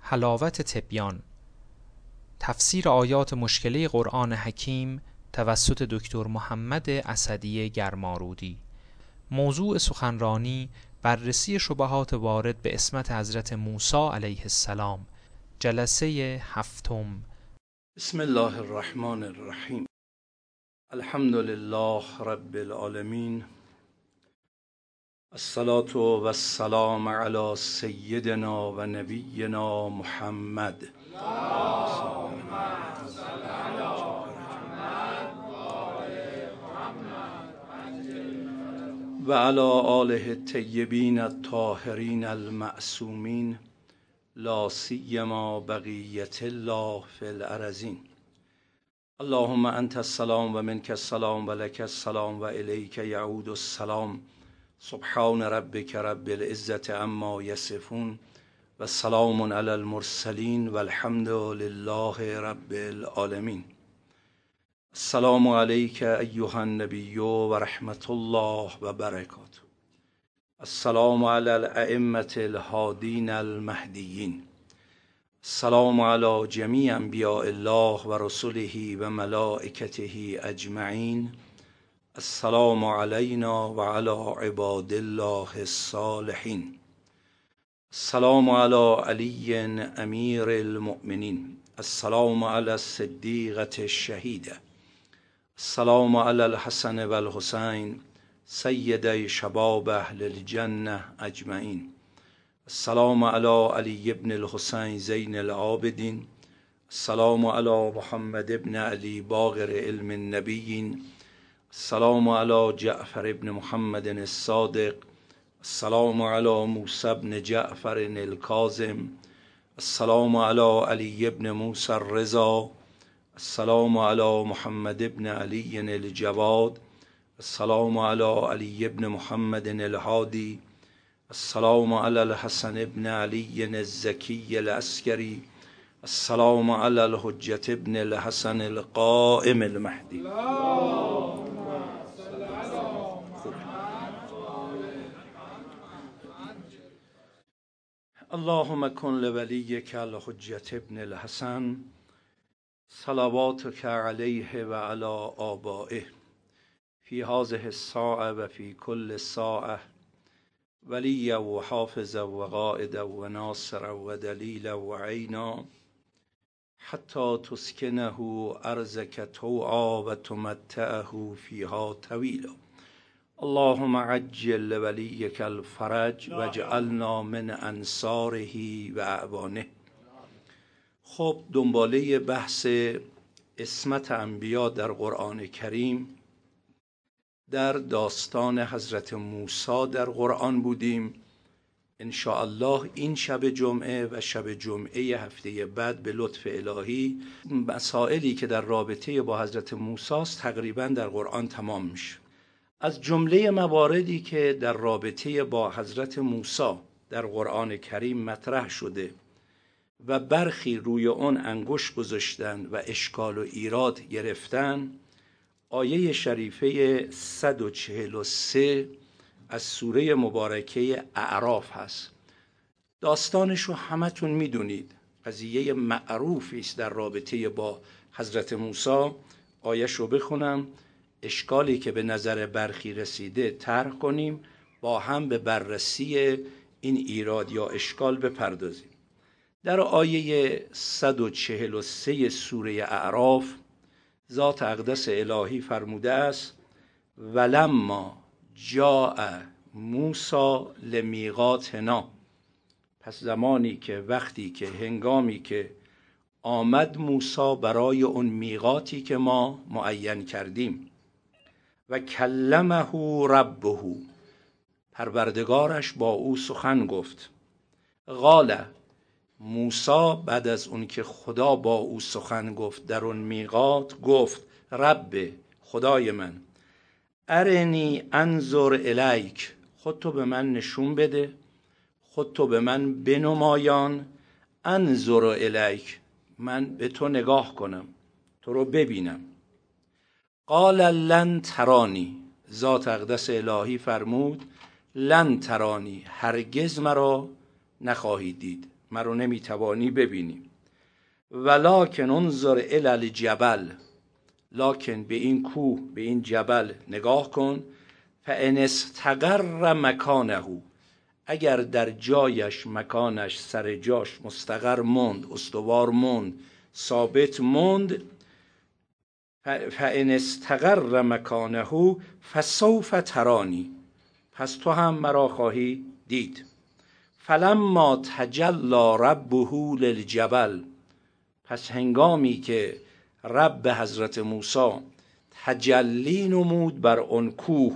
حلاوت تبیان، تفسیر آیات مشکله قرآن حکیم توسط دکتر محمد اسدی گرمارودی. موضوع سخنرانی بررسی شبهات وارد به عصمت حضرت موسی علیه السلام، جلسه 7. بسم الله الرحمن الرحیم. الحمد لله رب العالمین، الصلاة و السلام علی سیدنا و نبینا محمد و علی آله الطیبین الطاهرین المعصومین، لا سیما بقیت الله فی الارضین. اللهم انت السلام و منک السلام و لک السلام و الیک یعود السلام. سبحان ربک رب العزة عما یصفون و سلام علی المرسلین و الحمد لله رب العالمین. السلام علیک ایها النبی و رحمت الله و برکاته. السلام علی الائمة الهادین المهدیین. السلام علی جمیع انبیاء الله و رسله و ملائکته اجمعین. السلام علینا و علی عباد الله الصالحین. السلام علی علی امیر المؤمنین. السلام علی الصدیقة الشهیدة. السلام علی الحسن و الحسین سیدی شباب اهل الجنة اجمعین. السلام علی علی ابن الحسین زین العابدین. السلام علی محمد ابن علی باقر علم النبیین. السلام علی جعفر ابن محمد الصادق. السلام علی موسی ابن جعفر الکاظم. السلام علی علی ابن موسی الرضا. السلام علی محمد ابن علی الجواد. السلام علی علی ابن محمد الهادی. السلام علی الحسن ابن علی الزکی العسکری. السلام علی الحجة ابن الحسن القائم المهدی. اللهم کن لولیک الحجة ابن الحسن صلواتک علیه و علی آبائه فی هذه الساعة و فی کل ساعة ولیا و حافظا و قائدا و ناصرا و دلیلا و عینا حتی تسکنه ارضک طوعا و تمتعه فیها طویلا. اللهم عجل لولیک الفرج و اجعلنا من انصاره و اعوانه. خب، دنباله بحث عصمت انبیا در قرآن کریم در داستان حضرت موسی در قرآن بودیم. ان شاء الله این شب جمعه و شب جمعه هفته بعد به لطف الهی مسائلی که در رابطه با حضرت موسی است تقریبا در قرآن تمام میشه. از جمله مواردی که در رابطه با حضرت موسی در قرآن کریم مطرح شده و برخی روی اون انگشت گذاشتن و اشکال و ایراد گرفتن، آیه شریفه 143 از سوره مبارکه اعراف هست. داستانش رو همتون میدونید، قضیه معروفی است در رابطه با حضرت موسی. آیه‌ش رو بخونم، اشکالی که به نظر برخی رسیده طرح کنیم، با هم به بررسی این ایراد یا اشکال بپردازیم. در آیه 143 سوره اعراف ذات اقدس الهی فرموده است: ولما جاء موسی لمیقاتنا. پس زمانی که هنگامی که آمد موسی برای اون میقاتی که ما معین کردیم، و کلمه ربه، پروردگارش با او سخن گفت. قال، موسی بعد از اون که خدا با او سخن گفت در اون میقات گفت: رب، خدای من، ارنی انظر الیک، خودتو به من نشون بده، خودتو به من بنمایان. انظر الیک، من به تو نگاه کنم، تو رو ببینم. قال لن ترانی، ذات اقدس الهی فرمود: لن ترانی، هرگز مرا نخواهی دید، مرا نمیتوانی ببینی. ولکن انظر الی الجبل، لکن به این کوه، به این جبل نگاه کن. فان استقر مکانه، اگر در جایش، مکانش، سر جاش مستقر موند، استوار موند، ثابت موند. فان استقر مکانه فسوف ترانی، پس تو هم مرا خواهی دید. فلما تجلی ربه للجبل، پس هنگامی که رب حضرت موسی تجلی نمود بر اون کوه،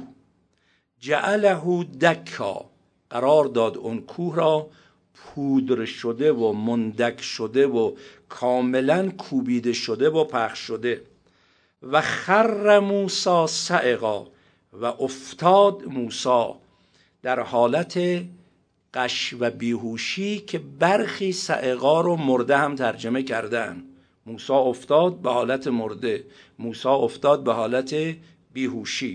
جعله دکا، قرار داد اون کوه را پودر شده و مندک شده و کاملا کوبیده شده و پخش شده. و خر موسی صعقا، و افتاد موسی در حالت غش و بیهوشی که برخی صعقا رو مرده هم ترجمه کردن. موسی افتاد به حالت مرده، موسی افتاد به حالت بیهوشی.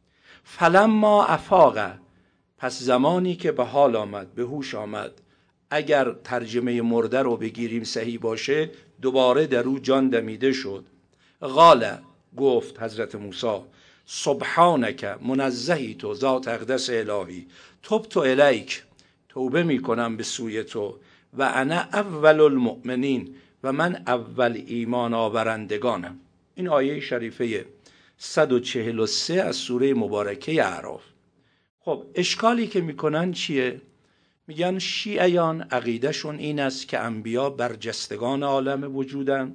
فلما افاق، پس زمانی که به حال آمد، به هوش آمد، اگر ترجمه مرده رو بگیریم صحیح باشه، دوباره در او جان دمیده شد. قال، گفت حضرت موسی، سبحانک، منزهی تو، ذات اقدس الهی، تبت الیک، توبه می کنم به سوی تو، و انا اول المؤمنین، و من اول ایمان آورندگانم. این آیه شریفه 143 از سوره مبارکه اعراف. خب اشکالی که میکنن چیه؟ میگن شیعیان عقیدهشون این است که انبیا برجستگان عالم وجودن،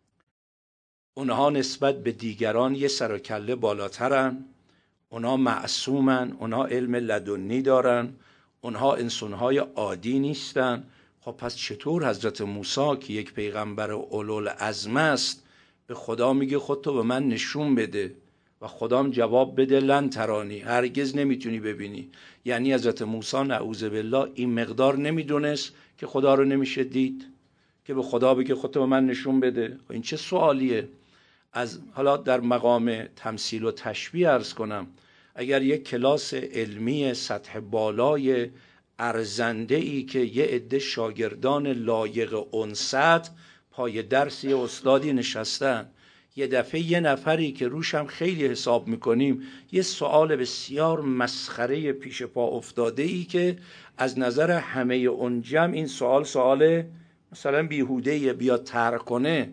اونها نسبت به دیگران یه سر و کله بالاترن، اونها معصومن، اونها علم لدنی دارن، اونها انسانهای عادی نیستن. خب پس چطور حضرت موسی که یک پیغمبر اولوالعزم است به خدا میگه خودتو به من نشون بده و خدام جواب بده لن ترانی، هرگز نمیتونی ببینی؟ یعنی حضرت موسی نعوذ بالله این مقدار نمیدونست که خدا رو نمیشه دید که به خدا بگه خودتو به من نشون بده؟ این چه سوالیه؟ از حالا در مقام تمثیل و تشبیه عرض کنم، اگر یک کلاس علمی سطح بالای ارزنده‌ای که یه عده شاگردان لایق اون سطح پای درس یه استادی نشستن، یه دفعه یه نفری که روش هم خیلی حساب میکنیم یه سوال بسیار مسخره پیش پا افتاده‌ای که از نظر همه اون جمع این سوال مثلا بیهوده‌ای بیاد طرح کنه،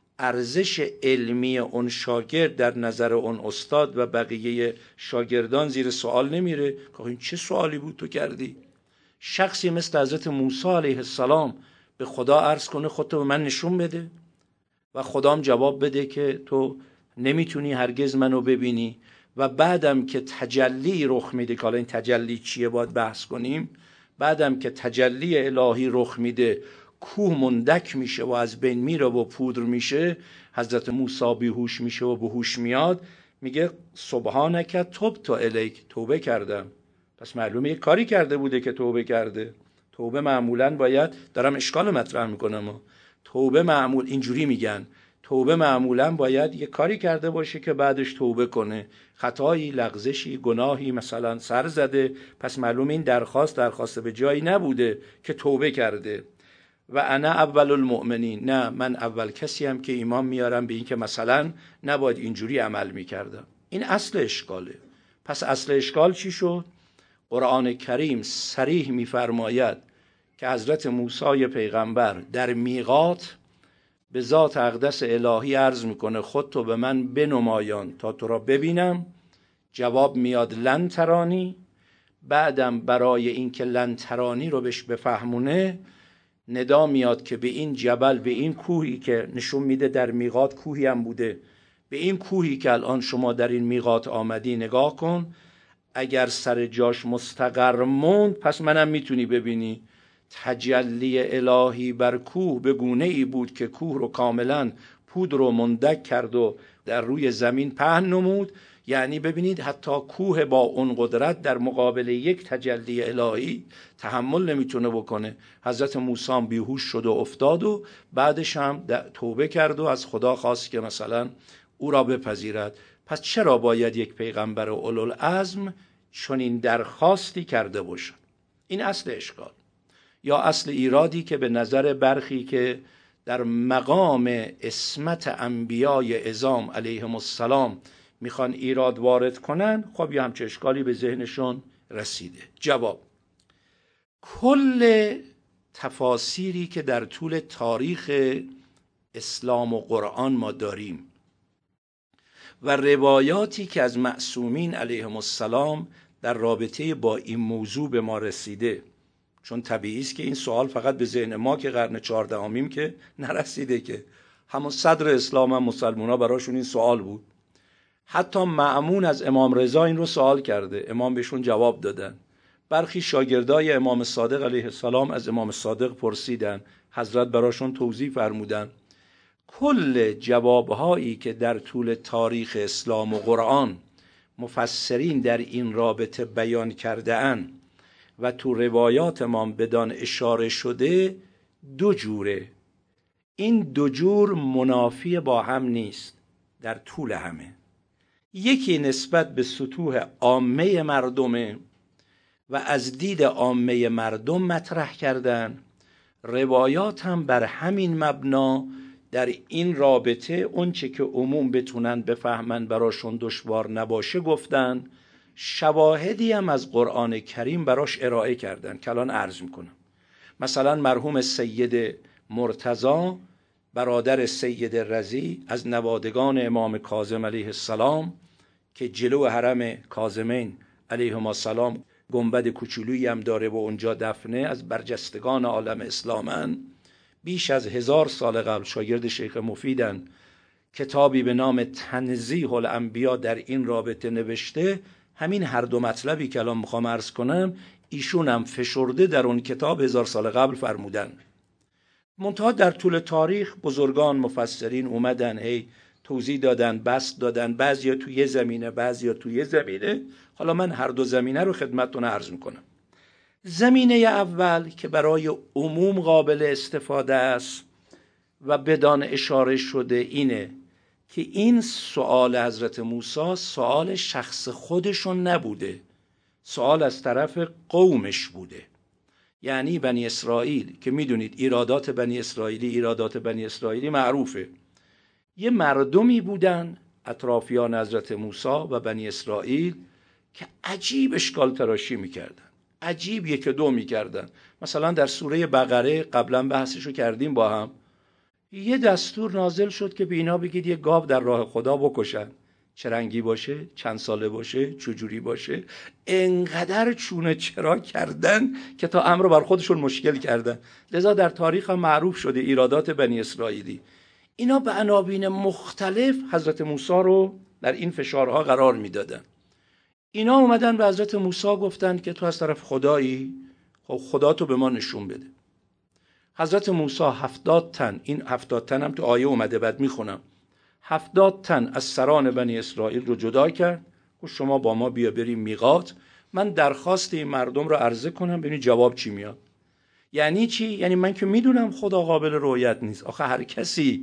ارزش علمی اون شاگرد در نظر اون استاد و بقیه شاگردان زیر سوال نمیره. که این چه سوالی بود تو کردی؟ شخصی مثل حضرت موسی علیه السلام به خدا عرض کنه خودتو به من نشون بده و خدام جواب بده که تو نمیتونی هرگز منو ببینی، و بعدم که تجلی رخ میده، که حالا این تجلی چیه باید بحث کنیم، بعدم که تجلی الهی رخ میده کوه مندک میشه و از بین میره و پودر میشه، حضرت موسی بیهوش میشه و به هوش میاد، میگه سبحانک تبت الیک، توبه کردم. پس معلومه یک کاری کرده بوده که توبه کرده. توبه معمولاً باید، دارم اشکال مطرح میکنم، توبه معمول اینجوری میگن، توبه معمولاً باید یک کاری کرده باشه که بعدش توبه کنه، خطایی، لغزشی، گناهی مثلا سر زده، پس معلومه این درخواست به جایی نبوده که توبه کرده. و انا اول المؤمنین، نه من اول کسی هم که ایمان میارم به این که مثلا نباید اینجوری عمل میکردم. این اصل اشکاله. پس اصل اشکال چی شد؟ قرآن کریم صریح میفرماید که حضرت موسی پیغمبر در میقات به ذات اقدس الهی عرض میکنه خودتو به من بنمایان تا تو را ببینم. جواب میاد لن ترانی. بعدم برای این که لن ترانی رو بهش بفهمونه، ندا میاد که به این جبل، به این کوهی که نشون میده در میقات کوهی هم بوده، به این کوهی که الان شما در این میقات آمدی نگاه کن، اگر سر جاش مستقر موند پس منم میتونی ببینی. تجلی الهی بر کوه به گونه ای بود که کوه رو کاملا پودر رو مندک کرد و در روی زمین پهن نمود. یعنی ببینید حتی کوه با اون قدرت در مقابل یک تجلی الهی تحمل نمیتونه بکنه. حضرت موسی بیهوش شد و افتاد و بعدش هم توبه کرد و از خدا خواست که مثلا او را بپذیرد. پس چرا باید یک پیغمبر اولوالعزم چنین درخواستی کرده باشد؟ این اصل اشکال. یا اصل ایرادی که به نظر برخی که در مقام عصمت انبیای عظام علیهم السلام میخوان ایراد وارد کنن، خب یه همچه اشکالی به ذهنشون رسیده. جواب: کل تفاسیری که در طول تاریخ اسلام و قرآن ما داریم و روایاتی که از معصومین علیهم السلام در رابطه با این موضوع به ما رسیده، چون طبیعی است که این سوال فقط به ذهن ما که قرن 14 که نرسیده، که همون صدر اسلام هم مسلمونا براشون این سوال بود. حتی مأمون از امام رضا این رو سوال کرده، امام بهشون جواب دادن. برخی شاگردای امام صادق علیه السلام از امام صادق پرسیدن، حضرت براشون توضیح فرمودن. کل جوابهایی که در طول تاریخ اسلام و قرآن مفسرین در این رابطه بیان کرده اند و تو روایات امام بدان اشاره شده دو جوره. این دو جور منافی با هم نیست در طول همه. یکی نسبت به سطوح عامه مردمه و از دید عامه مردم مطرح کردن. روایات هم بر همین مبنا در این رابطه اونچه که عموم بتونن بفهمن براشون دشوار نباشه گفتن. شواهدی هم از قرآن کریم براش ارائه کردن که الان عرض میکنم. مثلا مرحوم سید مرتضی برادر سید رضی از نوادگان امام کاظم علیه السلام که جلو حرم کاظمین علیهما السلام گنبد کوچولویی هم داره و اونجا دفنه، از برجستگان عالم اسلامن، بیش از 1000 سال قبل شاگرد شیخ مفیدن، کتابی به نام تنزیه الانبیا در این رابطه نوشته. همین هر دو مطلبی که الان میخوام عرض کنم ایشون هم فشرده در اون کتاب 1000 سال قبل فرمودن. منتها در طول تاریخ بزرگان مفسرین اومدن هی توضیح دادن، بسط دادن، بعضیا توی یه زمینه بعضیا توی یه زمینه. حالا من هر دو زمینه رو خدمتتون عرض میکنم. زمینه اول که برای عموم قابل استفاده است و بدان اشاره شده اینه که این سوال حضرت موسی سوال شخص خودشون نبوده، سوال از طرف قومش بوده. یعنی بنی اسرائیل که میدونید ایرادات بنی اسرائیلی معروفه. یه مردمی بودن اطرافیان حضرت موسی و بنی اسرائیل که عجیب اشکال تراشی میکردن، عجیب یک دو میکردن. مثلا در سوره بقره قبلا بحثشو کردیم با هم، یه دستور نازل شد که به اینا بگید یه گاو در راه خدا بکشن، چه رنگی باشه، چند ساله باشه، چجوری باشه. انقدر چونه چرا کردن که تا امر بر خودشون مشکل کردن. لذا در تاریخ هم معروف شده ایرادات بنی اسرائیلی. اینا به عناوین مختلف حضرت موسی رو در این فشارها قرار میدادن. اینا اومدن به حضرت موسی گفتن که تو از طرف خدایی، خب خدا تو به ما نشون بده. حضرت موسی 70 تن، این 70 تن هم تو آیه اومده بعد میخونم، 70 تن از سران بنی اسرائیل رو جدا کرد، گفت شما با ما بیا بریم میقات، من درخواست این مردم رو عرضه کنم ببینید جواب چی میاد. یعنی چی؟ یعنی من که میدونم خدا قابل رؤیت نیست. آخه هر کسی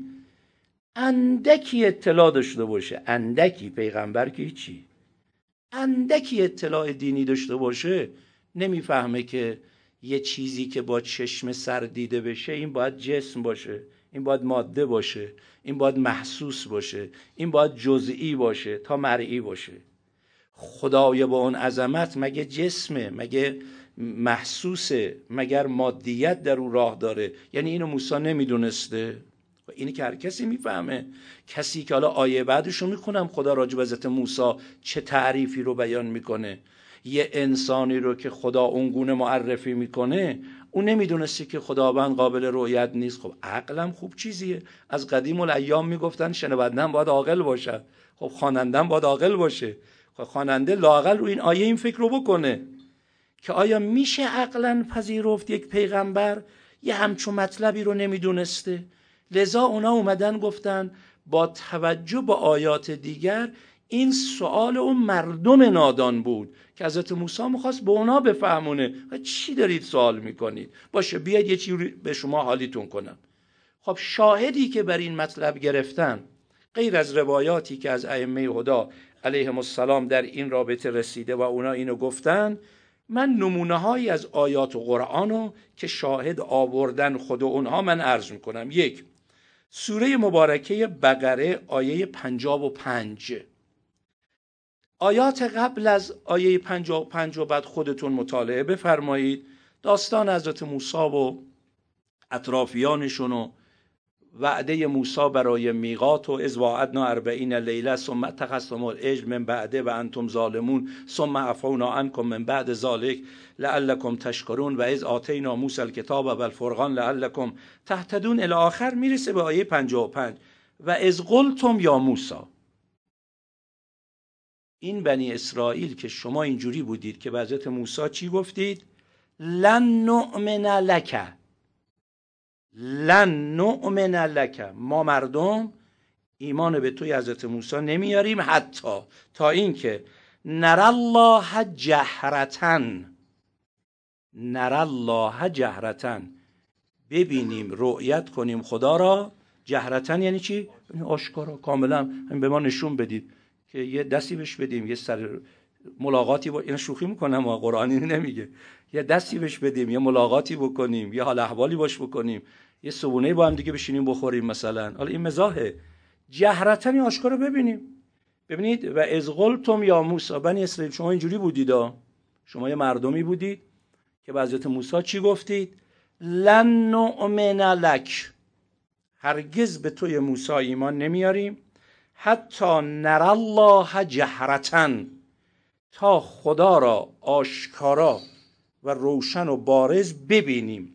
اندکی اطلاع داشته باشه، اندکی، پیغمبر که چی، اندکی اطلاع دینی داشته باشه، نمیفهمه که یه چیزی که با چشم سر دیده بشه این باید جسم باشه، این باید ماده باشه، این باید محسوس باشه، این باید جزئی باشه تا مرئی باشه. خدای با اون عظمت مگه جسمه، مگه محسوسه، مگر مادیت در اون راه داره؟ یعنی اینو موسی نمیدونسته؟ اینی که هر کسی میفهمه. کسی که حالا آیه بعدشو میخونم خدا راجع به حضرت موسی چه تعریفی رو بیان میکنه. یه انسانی رو که خدا اونگونه معرفی میکنه اون نمیدونسته که خداوند قابل رؤیت نیست. خب عقلم خوب چیزیه. از قدیم الایام میگفتن شنوندن باید عاقل باشه، خب خوانندن باید عاقل باشه. خب خواننده لااقل رو این آیه این فکر رو بکنه که آیا میشه عقلاً پذیرفت یک پیغمبر یه همچون مطلبی رو نمیدونسته؟ لذا اونا اومدن گفتن با توجه به آیات دیگر این سوال اون مردم نادان بود که حضرت موسی میخواست به اونا بفهمونه چی دارید سوال میکنید؟ باشه بیاید یه چیزی به شما حالیتون کنم. خب شاهدی که بر این مطلب گرفتن غیر از روایاتی که از ائمه هدا علیهم السلام در این رابطه رسیده و اونا اینو گفتن، من نمونه هایی از آیات و قرآنو که شاهد آوردن خود اونها من عرض میکنم. یک، سوره مبارکه بقره آیه 55. آیات قبل از آیه 55 و بعد خودتون مطالعه بفرمایید. داستان حضرت موسی و اطرافیانشون و وعده موسی برای میقات و اذ واعدنا 40 لیله ثم اتخذتم العجل من بعده و انتم ظالمون ثم عفونا عنکم من بعد ذلک لعلکم تشکرون و اذ آتینا موسی الکتاب و الفرقان لعلکم تهتدون الی آخر. میرسه به آیه 55 و اذ قلتم یا موسی. این بنی اسرائیل که شما اینجوری بودید که به حضرت موسی چی گفتید؟ لن نؤمن لک، لن نؤمن لک، ما مردم ایمان به توی حضرت موسی نمیاریم حتی تا اینکه نر الله جهرتن، نر الله جهرتن، ببینیم رؤیت کنیم خدا را. جهرتن یعنی چی؟ آشکارا، کاملا به ما نشون بدید که یه دستی بهش بدیم، یه سر ملاقاتی با این، شوخی میکنم و قرآنی نمیگه، یه دستی بهش بدیم، یه ملاقاتی بکنیم، یه حال احوالی باش بکنیم، یه صبونه با هم دیگه بشینیم بخوریم مثلا. حالا این مزاحه. جهرتن آشکارا ببینیم. ببینید و اذ قلتم یا موسی، بنی اسرائیل شما اینجوری بودید، شما یه مردمی بودید که به حضرت موسی چی گفتید؟ لن نؤمن لک، هرگز به توی موسی ایمان نمیاریم حتی نر الله جهرتن، تا خدا را آشکارا و روشن و بارز ببینیم.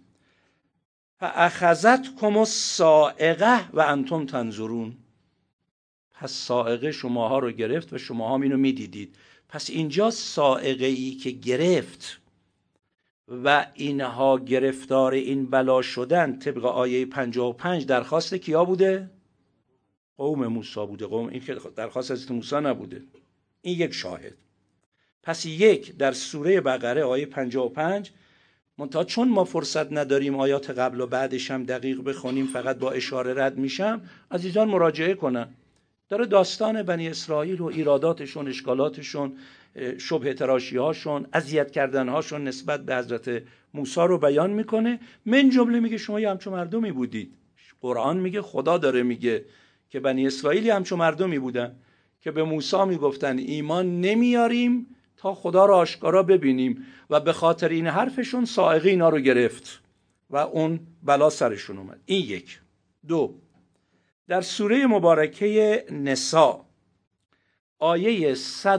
فاخذتکم الصاعقه و انتم تنظرون، پس صاعقه شماها رو گرفت و شماها اینو میدیدید. پس اینجا صاعقه ای که گرفت و اینها گرفتار این بلا شدن طبق آیه 55 درخواست کیا بوده؟ قوم موسی بوده. قوم، این که درخواست حضرت موسی نبوده. این یک شاهد. پس یک، در سوره بقره آیه 55 منتها چون ما فرصت نداریم آیات قبل و بعدش هم دقیق بخونیم، فقط با اشاره رد میشم، عزیزان مراجعه کنن. داره داستان بنی اسرائیل و ایراداتشون، اشکالاتشون، شبه تراشی هاشون، اذیت کردن هاشون نسبت به حضرت موسی رو بیان میکنه. من جمله میگه شما یه همچون مردمی بودید. قرآن میگه، خدا داره میگه که بنی اسرائیل همچون مردمی بودن که به موسی میگفتن ایمان نمیاریم تا خدا رو آشکارا ببینیم و به خاطر این حرفشون صاعقه اینا رو گرفت و اون بلا سرشون اومد. این یک. دو، در سوره مبارکه نساء آیه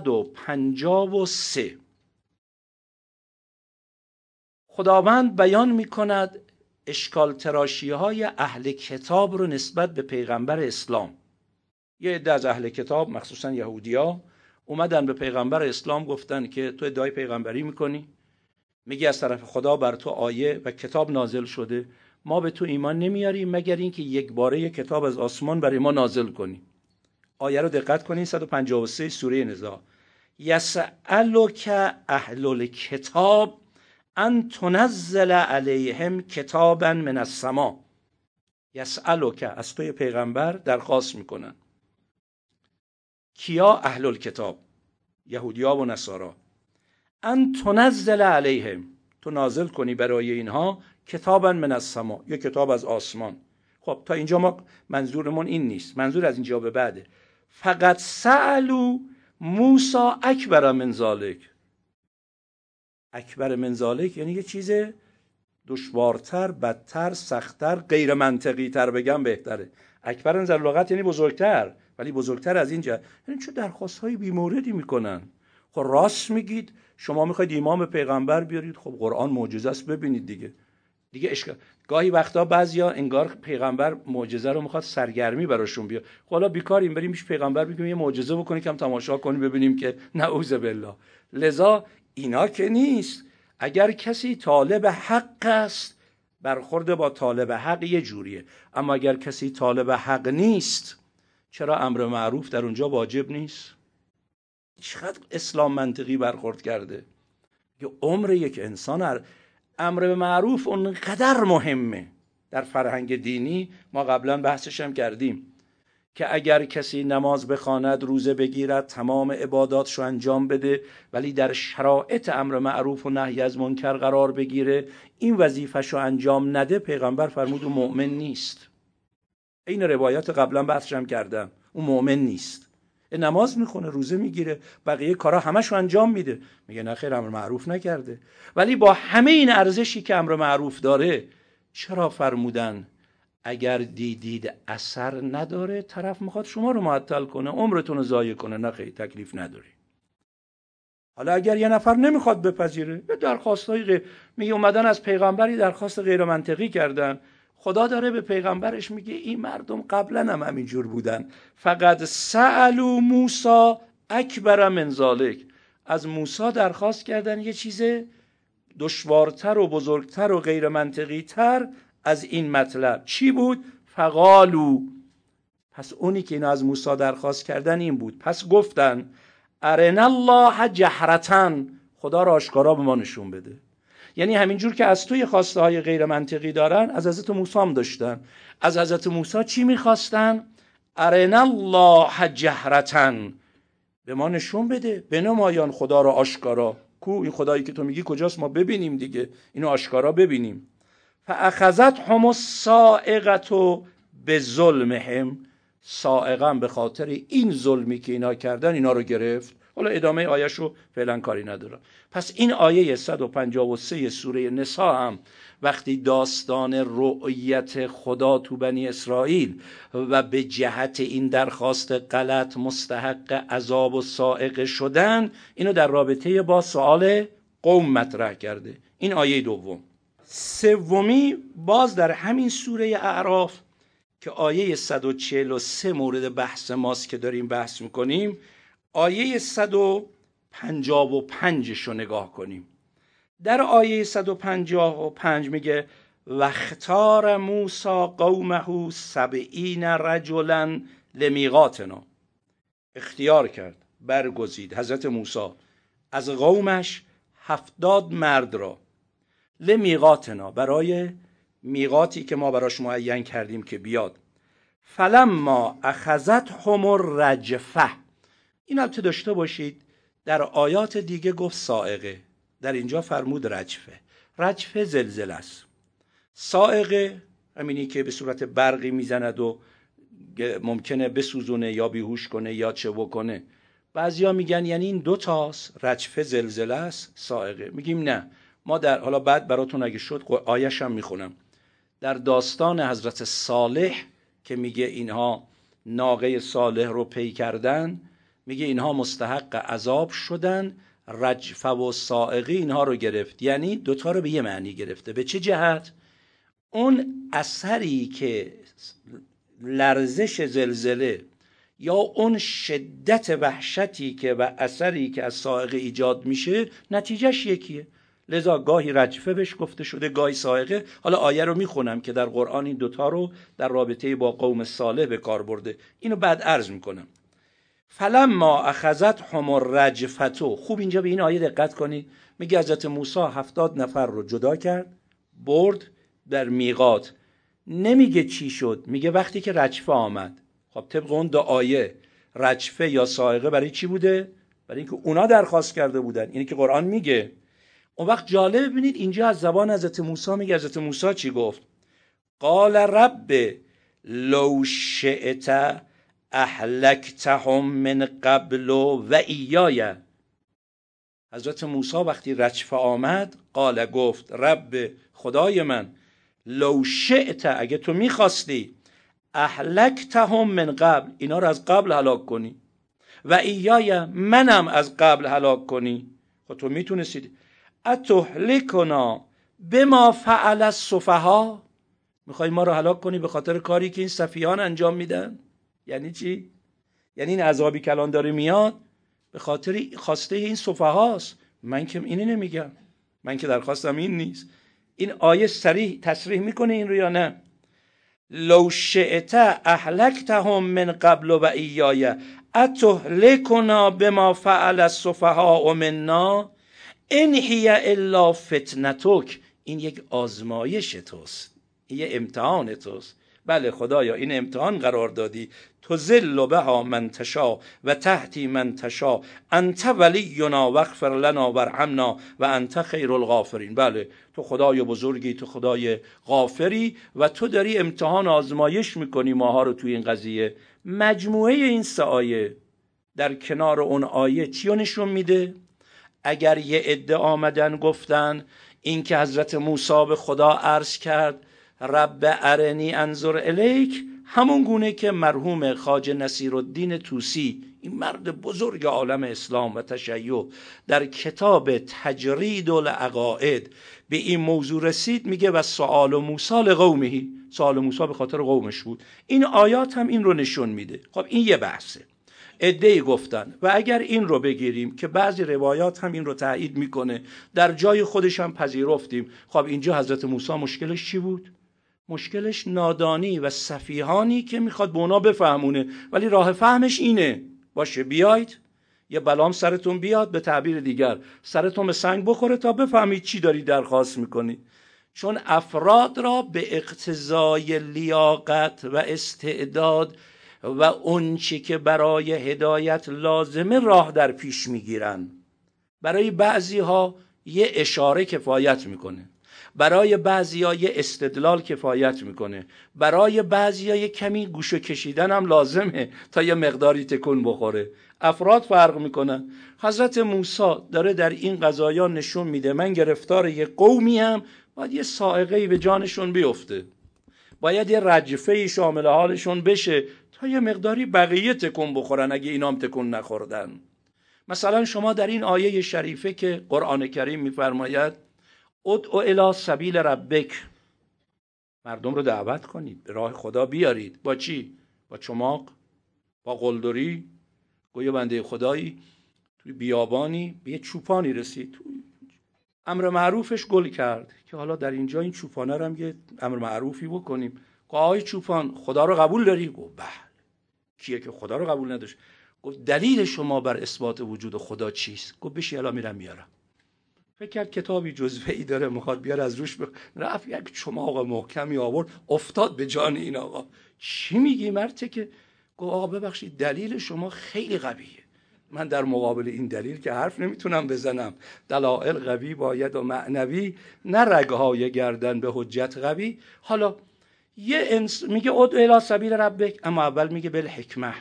153 خداوند بیان میکند اشکال تراشی های اهل کتاب رو نسبت به پیغمبر اسلام. یه عده از اهل کتاب مخصوصا یهودیا اومدن به پیغمبر اسلام گفتن که تو ادعای پیغمبری میکنی، میگی از طرف خدا بر تو آیه و کتاب نازل شده، ما به تو ایمان نمیاریم مگر اینکه یک باره یک کتاب از آسمان برای ما نازل کنی. آیه رو دقت کنین، 153 سوره نساء. یسألک اهل الکتاب ان تنزل علیهم کتابا من السماء. یسألک، از توی پیغمبر درخواست میکنن. کیا؟ اهل الکتاب، یهودیا و نصارا. ان تنزل علیهم، تو نازل کنی برای اینها کتابا من السماء، یک کتاب از آسمان. خب تا اینجا ما منظورمون این نیست، منظور از اینجا به بعده. فقط سألوا موسی اکبر من ذلک. اکبر من ذلک یعنی یه چیز دشوارتر، بدتر، سختتر، غیر منطقی تر بگم بهتره. اکبر نظر لغت یعنی بزرگتر، ولی بزرگتر از اینجا یعنی چه درخواست های بیموردی میکنن. خب راست میگید، شما میخواید ایمان به پیغمبر بیارید، خب قرآن معجزه است، ببینید دیگه اشکال. گاهی وقتا بعضیا انگار پیغمبر معجزه رو میخواد سرگرمی براشون بیاره. خب حالا بیکاریم بریم پیش پیغمبر بگیم یه معجزه بکنی کم تماشا کنیم ببینیم که نعوذ بالله. لذا اینا که نیست. اگر کسی طالب حق است برخورد با طالب حق یه جوریه، اما اگر کسی طالب حق نیست چرا امر معروف در اونجا واجب نیست؟ چقدر اسلام منطقی برخورد کرده که عمر یک انسان امر معروف اونقدر مهمه در فرهنگ دینی. ما قبلا بحثش هم کردیم که اگر کسی نماز بخواند، روزه بگیرد، تمام عباداتشو انجام بده، ولی در شرایط امر معروف و نهی از منکر قرار بگیره، این وظیفه‌شو انجام نده، پیغمبر فرمود اون مؤمن نیست. این روایات قبلا بحثم کردم، اون مؤمن نیست. نماز میخونه، روزه میگیره، بقیه کارا همشو انجام میده، میگه نه خیر امر معروف نکرده. ولی با همه این ارزشی که امر معروف داره، چرا فرمودن اگر دیدید اثر نداره، طرف میخواد شما رو معطل کنه، عمرتون رو ضایع کنه، نه خیر تکلیف نداری. حالا اگر یه نفر نمیخواد بپذیره، به درخواستای میگه اومدن از پیغمبری درخواست غیر منطقی کردن، خدا داره به پیغمبرش میگه این مردم قبلا هم همینجور بودن، فقط سألوا موسی اکبر من ذالک، از موسی درخواست کردن یه چیز دشوارتر و بزرگتر و غیر منطقی تر از این مطلب. چی بود؟ فقالو، پس اونی که اینا از موسی درخواست کردن این بود، پس گفتن ارنا الله جهرتن، خدا را آشکارا به ما نشون بده. یعنی همینجور که از توی خواسته های غیر منطقی دارن، از حضرت موسی هم داشتن. از حضرت موسی چی میخواستن؟ ارنا الله جهرتن، به ما نشون بده، به نمایان خدا را آشکارا. کو این خدایی که تو میگی کجاست؟ ما ببینیم دیگه، اینو آشکارا ببینیم. فاخذتهم الصاعقه بظلمهم، صاعقه به خاطر این ظلمی که اینا کردن اینا رو گرفت. حالا ادامه آیه‌شو فعلا کاری ندارم. پس این آیه 153 سوره نساء هم وقتی داستان رؤیت خدا تو بنی اسرائیل و به جهت این درخواست غلط مستحق عذاب و صاعقه شدن، اینو در رابطه با سؤال قوم مطرح کرده. این آیه دوم. سومی باز در همین سوره اعراف که آیه 143 مورد بحث ماست که داریم بحث میکنیم، آیه 155 رو نگاه کنیم. در آیه 155 میگه واختار موسی قومه 70 رجلا لمیقاتنا، اختیار کرد، برگزید حضرت موسی از قومش 70 مرد را، لمیقاتنا، برای میقاتی که ما براش معین کردیم که بیاد. فلما اخذتهم الرجفه، این البته داشته باشید در آیات دیگه گفت صاعقه، در اینجا فرمود رجفه. رجفه زلزله است، صاعقه همینی که به صورت برقی میزند و ممکنه بسوزونه یا بیهوش کنه یا چه بکنه. بعضیا میگن یعنی این دو تاست، رجفه زلزله است، صاعقه. میگیم نه، ما در حالا بعد براتون اگه شد آیه‌ش هم میخونم. در داستان حضرت صالح که میگه اینها ناقه صالح رو پی کردن، میگه اینها مستحق عذاب شدن، رجفه و صاعقه اینها رو گرفت. یعنی دوتا رو به یه معنی گرفته. به چه جهت؟ اون اثری که لرزش زلزله یا اون شدت وحشتی که و اثری که از صاعقه ایجاد میشه نتیجهش یکیه، لذا گاهی رجفه بهش گفته شده، گاهی صاعقه. حالا آیه رو میخونم که در قرآن این دوتا رو در رابطه با قوم صالح به کار برده، اینو بعد عرض میکنم. فلما اخذتهم الرجفه، خوب اینجا به این آیه دقت کنید، میگه حضرت موسی 70 نفر رو جدا کرد برد در میقات. نمیگه چی شد، میگه وقتی که رجفه آمد. خب طبق اون دو آیه رجفه یا صاعقه برای چی بوده؟ برای اینکه اونا درخواست کرده بودن، اینی که قرآن میگه. اون وقت جالب ببینید اینجا از زبان حضرت موسی میگه، حضرت موسی چی گفت؟ قال رب لو شئت اهلکتهم من قبل و ایای. حضرت موسی وقتی رجفه آمد قال گفت رب خدای من، لو شئت اگه تو میخواستی، اهلکتهم من قبل اینا رو از قبل هلاک کنی، و ایای منم از قبل هلاک کنی. خب تو میتونستی. اتهلکنا بما فعل السفهاء، میخوای ما رو هلاک کنی به خاطر کاری که این سفیهان انجام میدن؟ یعنی چی؟ یعنی این عذابی که الان داره میاد به خاطر خواسته این سفهاست. من که اینو نمیگم، من که درخواستم این نیست. این آیه صریح تصریح میکنه این رو یا نه؟ لو شئت اهلکتهم من قبل و ایای اتهلکنا بما فعل السفهاء منا ان هی الا فتنتک. این یک آزمایش توست، این یه امتحان توست. بله خدایا این امتحان قرار دادی، تذل بها من تشا و تهدی من تشا، انت ولینا واغفر لنا وارحمنا و انت خیر الغافرین. بله تو خدای بزرگی، تو خدای غافری و تو داری امتحان آزمایش میکنی ماها رو توی این قضیه. مجموعه این سه آیه در کنار اون آیه چی نشون میده؟ اگر یه عده آمدن گفتن این که حضرت موسی به خدا عرض کرد رب ارنی انظر الیک، همون گونه که مرحوم خواجه نصیرالدین طوسی، این مرد بزرگ عالم اسلام و تشیع، در کتاب تجرید العقائد به این موضوع رسید، میگه و سؤال موسی لقومه، سؤال موسی به خاطر قومش بود. این آیات هم این رو نشون میده. خب این یه بحثه، عده‌ای گفتن. و اگر این رو بگیریم که بعضی روایات هم این رو تایید میکنه، در جای خودش هم پذیرفتیم، خب اینجا حضرت موسی مشکلش چی بود؟ مشکلش نادانی و سفیهانی که میخواد به اونا بفهمونه، ولی راه فهمش اینه باشه بیاید یه بلام سرتون بیاد، به تعبیر دیگر سرتون به سنگ بخوره تا بفهمید چی داری درخواست میکنی. چون افراد را به اقتضای لیاقت و استعداد و اون چی که برای هدایت لازمه راه در پیش میگیرن. برای بعضی ها یه اشاره کفایت میکنه، برای بعضی ها یه استدلال کفایت میکنه، برای بعضی ها یه کمی گوشو کشیدن هم لازمه تا یه مقداری تکون بخوره. افراد فرق میکنن. حضرت موسی داره در این قضایا نشون میده من گرفتار یه قومی هم، باید یه صاعقه‌ای به جانشون بیفته، باید یه رجفه‌ای شامل حالشون بشه تا یه مقداری بقیه تکون بخورن اگه اینام تکون نخوردن. مثلا شما در این آیه شریفه که قرآن کریم میفرماید ادعو الی سبیل ربک، مردم رو دعوت کنید به راه خدا بیارید. با چی؟ با چماق؟ با قلدری؟ گویا بنده خدایی توی بیابانی به یه چوپانی رسید، توی امر معروفش گل کرد که حالا در اینجا این چوپانه رو هم یه امر معروفی بکنیم. گفت آقای چوپان خدا رو قبول داری؟ گفت بله. کیه که خدا رو قبول نداشت؟ گفت دلیل شما بر اثبات وجود خدا چیست؟ گفت بشی الان میرم میارم. فکر کرد کتابی جزوه‌ای داره میخواد بیار از روش رفت یک چماق محکمی آورد افتاد به جان این آقا. چی میگی مرته؟ که گفت آقا ببخشید دلیل شما خیلی قویه، من در مقابل این دلیل که حرف نمیتونم بزنم. دلائل قوی باید و معنوی، نه رگهای گردن به حجت قوی. حالا یه میگه ادعو الی سبیل ربک، اما اول میگه بالحکمه،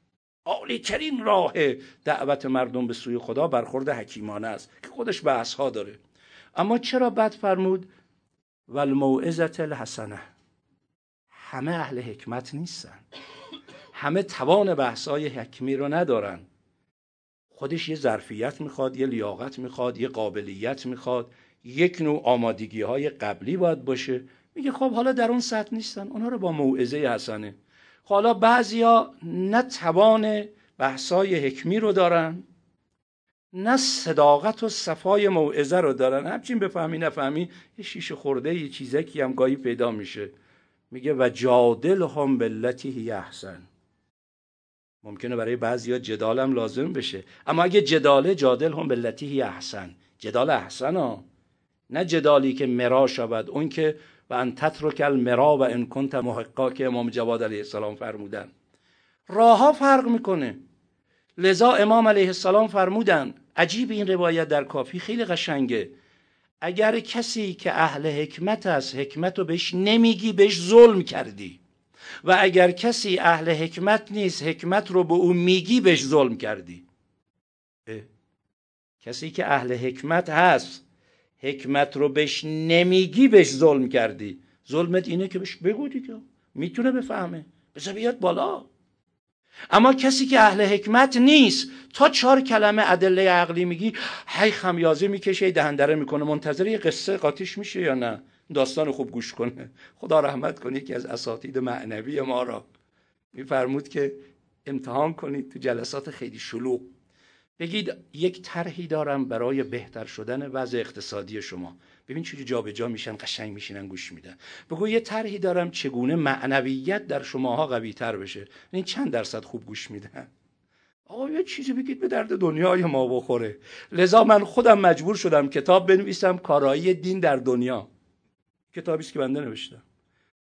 عالی ترین راه دعوت مردم به سوی خدا برخورد حکیمانه است که خودش بحث ها داره. اما چرا بعد فرمود والموعظة الحسنه؟ همه اهل حکمت نیستن، همه توان بحث های حکمی رو ندارن. خودش یه ظرفیت میخواد، یه لیاقت میخواد، یه قابلیت میخواد، یک نوع آمادگی های قبلی باید باشه. میگه خب حالا در اون سطح نیستن، اونا رو با موعظه حسنه. حالا بعضیا نه توان بحثای حکمی رو دارن، نه صداقت و صفای موعظه رو دارن. همچین بفهمی نفهمی یه شیشه خورده یه چیزکی هم گاهی پیدا میشه. میگه و جادلهم بالتی هی احسن. ممکنه برای بعضیا جدال هم لازم بشه، اما اگه جادلهم بالتی هی احسن، جدال احسن ها، نه جدالی که مرا شود، اون که و ان تترک المرا و ان کنت محقا که امام جواد علیه السلام فرمودن. راه ها فرق میکنه. لذا امام علیه السلام فرمودن، عجیب این روایت در کافی خیلی قشنگه، اگر کسی که اهل حکمت است حکمت رو بهش نمیگی بهش ظلم کردی، و اگر کسی اهل حکمت نیست حکمت رو به او میگی بهش ظلم کردی. کسی که اهل حکمت هست حکمت رو بهش نمیگی بهش ظلم کردی. ظلمت اینه که بهش بگو دیگه، میتونه بفهمه، بذار بیاد بالا. اما کسی که اهل حکمت نیست تا 4 کلمه ادله عقلی میگی هی خمیازه میکشه، دهندره میکنه، منتظر یه قصه قاطیش میشه یا نه داستان خوب گوش کنه. خدا رحمت کنه که از اساتید معنوی ما را میفرمود که امتحان کنید تو جلسات خیلی شلوغ، بگید یک طرحی دارم برای بهتر شدن وضع اقتصادی شما. ببین چجوری جابجا میشن، قشنگ میشینن گوش میدن. بگو یه طرحی دارم چگونه معنویت در شماها قوی تر بشه. این چند درصد خوب گوش میدن. آقا یه چیزی بگید به درد دنیای ما بخوره. لذا من خودم مجبور شدم کتاب بنویسم کارایی دین در دنیا. کتابی است که بنده نوشتم.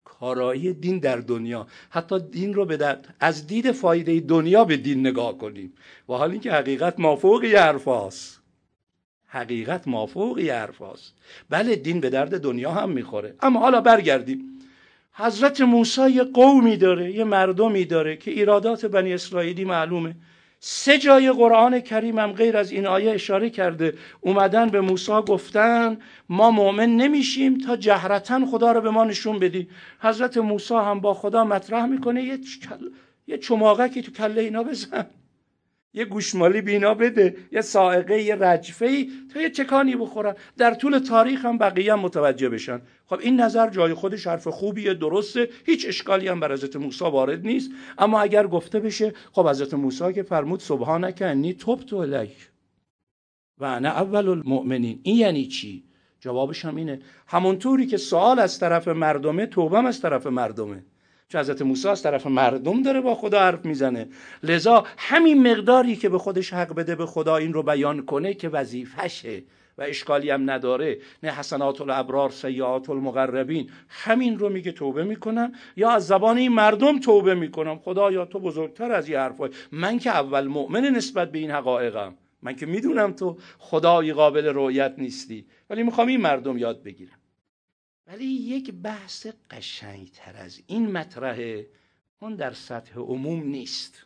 کارایی دین در دنیا، حتی دین رو از دید فایده دنیا به دین نگاه کنیم، و حال اینکه حقیقت مافوق یه حرفاست. حقیقت مافوق یه حرفاست. بله دین به درد دنیا هم میخوره. اما حالا برگردیم. حضرت موسی یه قومی داره، یه مردمی داره که ایرادات بنی اسرائیلی معلومه. 3 جای قرآن کریم هم غیر از این آیه اشاره کرده اومدن به موسی گفتن ما مؤمن نمیشیم تا جهرتاً خدا رو به ما نشون بدی. حضرت موسی هم با خدا مطرح میکنه یه چماقکی تو کله اینا بزن، یه گوشمالی بینا بده، یه صاعقه، یه رجفه‌ای تا یه چکانی بخورن. در طول تاریخ هم بقیه هم متوجه بشن. خب این نظر جای خودش حرف خوبیه، درسته، هیچ اشکالی هم بر حضرت موسی وارد نیست. اما اگر گفته بشه خب حضرت موسی که فرمود سبحانک انی تبت الیک و انا اول المؤمنین، این یعنی چی؟ جوابش هم اینه همونطوری که سوال از طرف مردمه، توبه هم از طرف مردمه. چون حضرت موسی از طرف مردم داره با خدا حرف میزنه، لذا همین مقداری که به خودش حق بده به خدا این رو بیان کنه که وظیفشه و اشکالی هم نداره. نه حسنات الابرار سیئات المقربین، همین رو میگه توبه میکنم، یا از زبان این مردم توبه میکنم خدایا تو بزرگتر از این حرفای من که اول مؤمن نسبت به این حقایقم، من که میدونم تو خدایی قابل رؤیت نیستی، ولی میخوام این مردم یاد بگیرم. ولی یک بحث قشنگتر از این مطرحه، اون در سطح عموم نیست.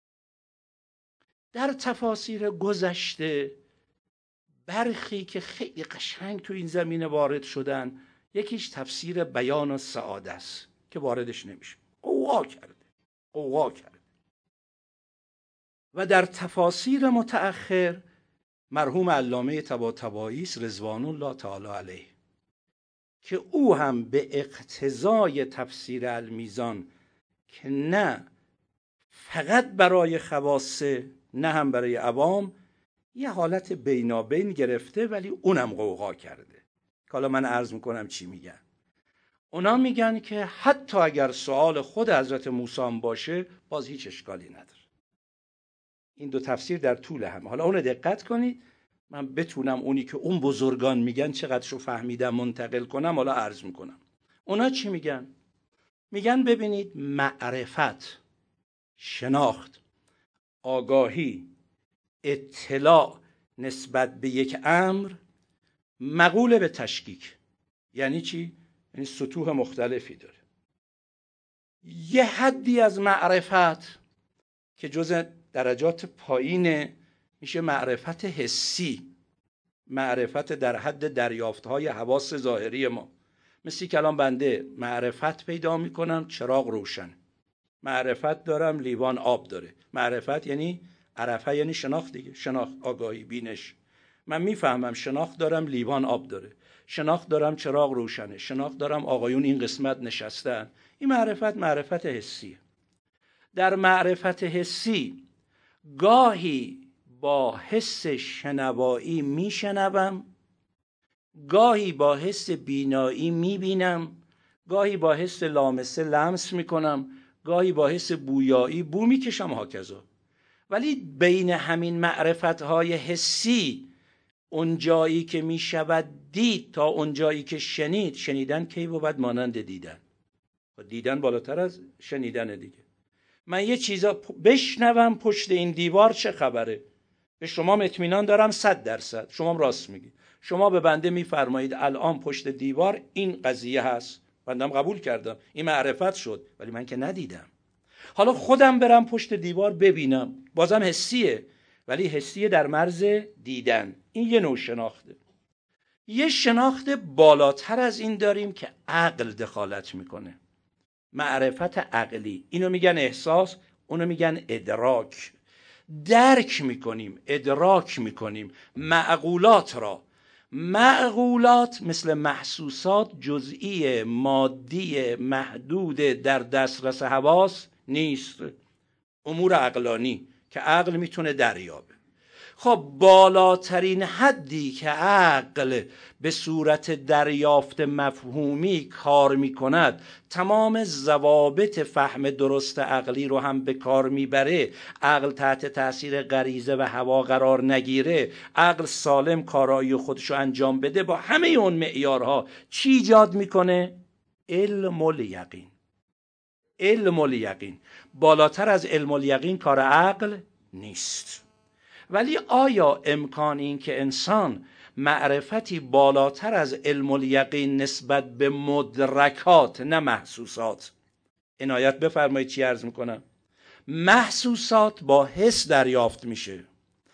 در تفاسیر گذشته برخی که خیلی قشنگ تو این زمینه وارد شدن، یکیش تفسیر بیان السعاده است که واردش نمیشه، قوا کرده. و در تفاسیر متأخر مرحوم علامه طباطبایی رضوان الله تعالی علیه که او هم به اقتضای تفسیر المیزان که نه فقط برای خواصه نه هم برای عوام، یه حالت بینابین گرفته، ولی اونم قوقا کرده. که حالا من عرض میکنم چی میگن. اونا میگن که حتی اگر سوال خود حضرت موسی هم باشه باز هیچ اشکالی نداره. این دو تفسیر در طول هم. حالا اونو دقت کنید، من بتونم اونی که اون بزرگان میگن چقدرشو فهمیدم منتقل کنم. حالا عرض میکنم اونا چی میگن. میگن ببینید معرفت، شناخت، آگاهی، اطلاع نسبت به یک امر مقوله به تشکیک. یعنی چی؟ یعنی سطوح مختلفی داره. یه حدی از معرفت که جز درجات پایینه میشه معرفت حسی، معرفت در حد دریافت‌های حواس ظاهری ما. مثل کلام بنده معرفت پیدا میکنم چراغ روشن، معرفت دارم لیوان آب داره. معرفت یعنی عرفه، یعنی شناخت دیگه، شناخت، آگاهی، بینش. من میفهمم شناخت دارم لیوان آب داره، شناخت دارم چراغ روشنه، شناخت دارم آقایون این قسمت نشستن. این معرفت حسیه. در معرفت حسی گاهی با حس شنوایی میشنوم، گاهی با حس بینایی میبینم، گاهی با حس لامسه لمس میکنم، گاهی با حس بویایی بو میکشم، هاکذا. ولی بین همین معرفت‌های حسی اون جایی که میشود دید تا اون جایی که شنید، شنیدن کی بود مانند دیدن. دیدن بالاتر از شنیدن دیگه. من یه چیزا بشنوم پشت این دیوار چه خبره، به شما اطمینان دارم 100%، شما راست میگید. شما به بنده میفرمایید الان پشت دیوار این قضیه هست، بندم قبول کردم، این معرفت شد، ولی من که ندیدم. حالا خودم برم پشت دیوار ببینم، بازم حسیه، ولی حسیه در مرز دیدن. این یه نوع شناخته. یه شناخت بالاتر از این داریم که عقل دخالت میکنه، معرفت عقلی. اینو میگن احساس، اونو میگن ادراک. درک میکنیم، ادراک میکنیم معقولات را. معقولات مثل محسوسات جزئی، مادی، محدود، در دسترس حواس نیست. امور عقلانی که عقل میتونه دریابه. خب بالاترین حدی که عقل به صورت دریافت مفهومی کار میکند، تمام ضوابط فهم درست عقلی رو هم به کار میبره، عقل تحت تاثیر غریزه و هوا قرار نگیره، عقل سالم کارایی خودشو انجام بده، با همه اون معیارها چی ایجاد میکنه؟ علم الیقین. علم الیقین بالاتر از علم الیقین کار عقل نیست. ولی آیا امکان این که انسان معرفتی بالاتر از علم الیقین نسبت به مدرکات نه محسوسات، عنایت بفرمایید چی عرض میکنم؟ محسوسات با حس دریافت میشه.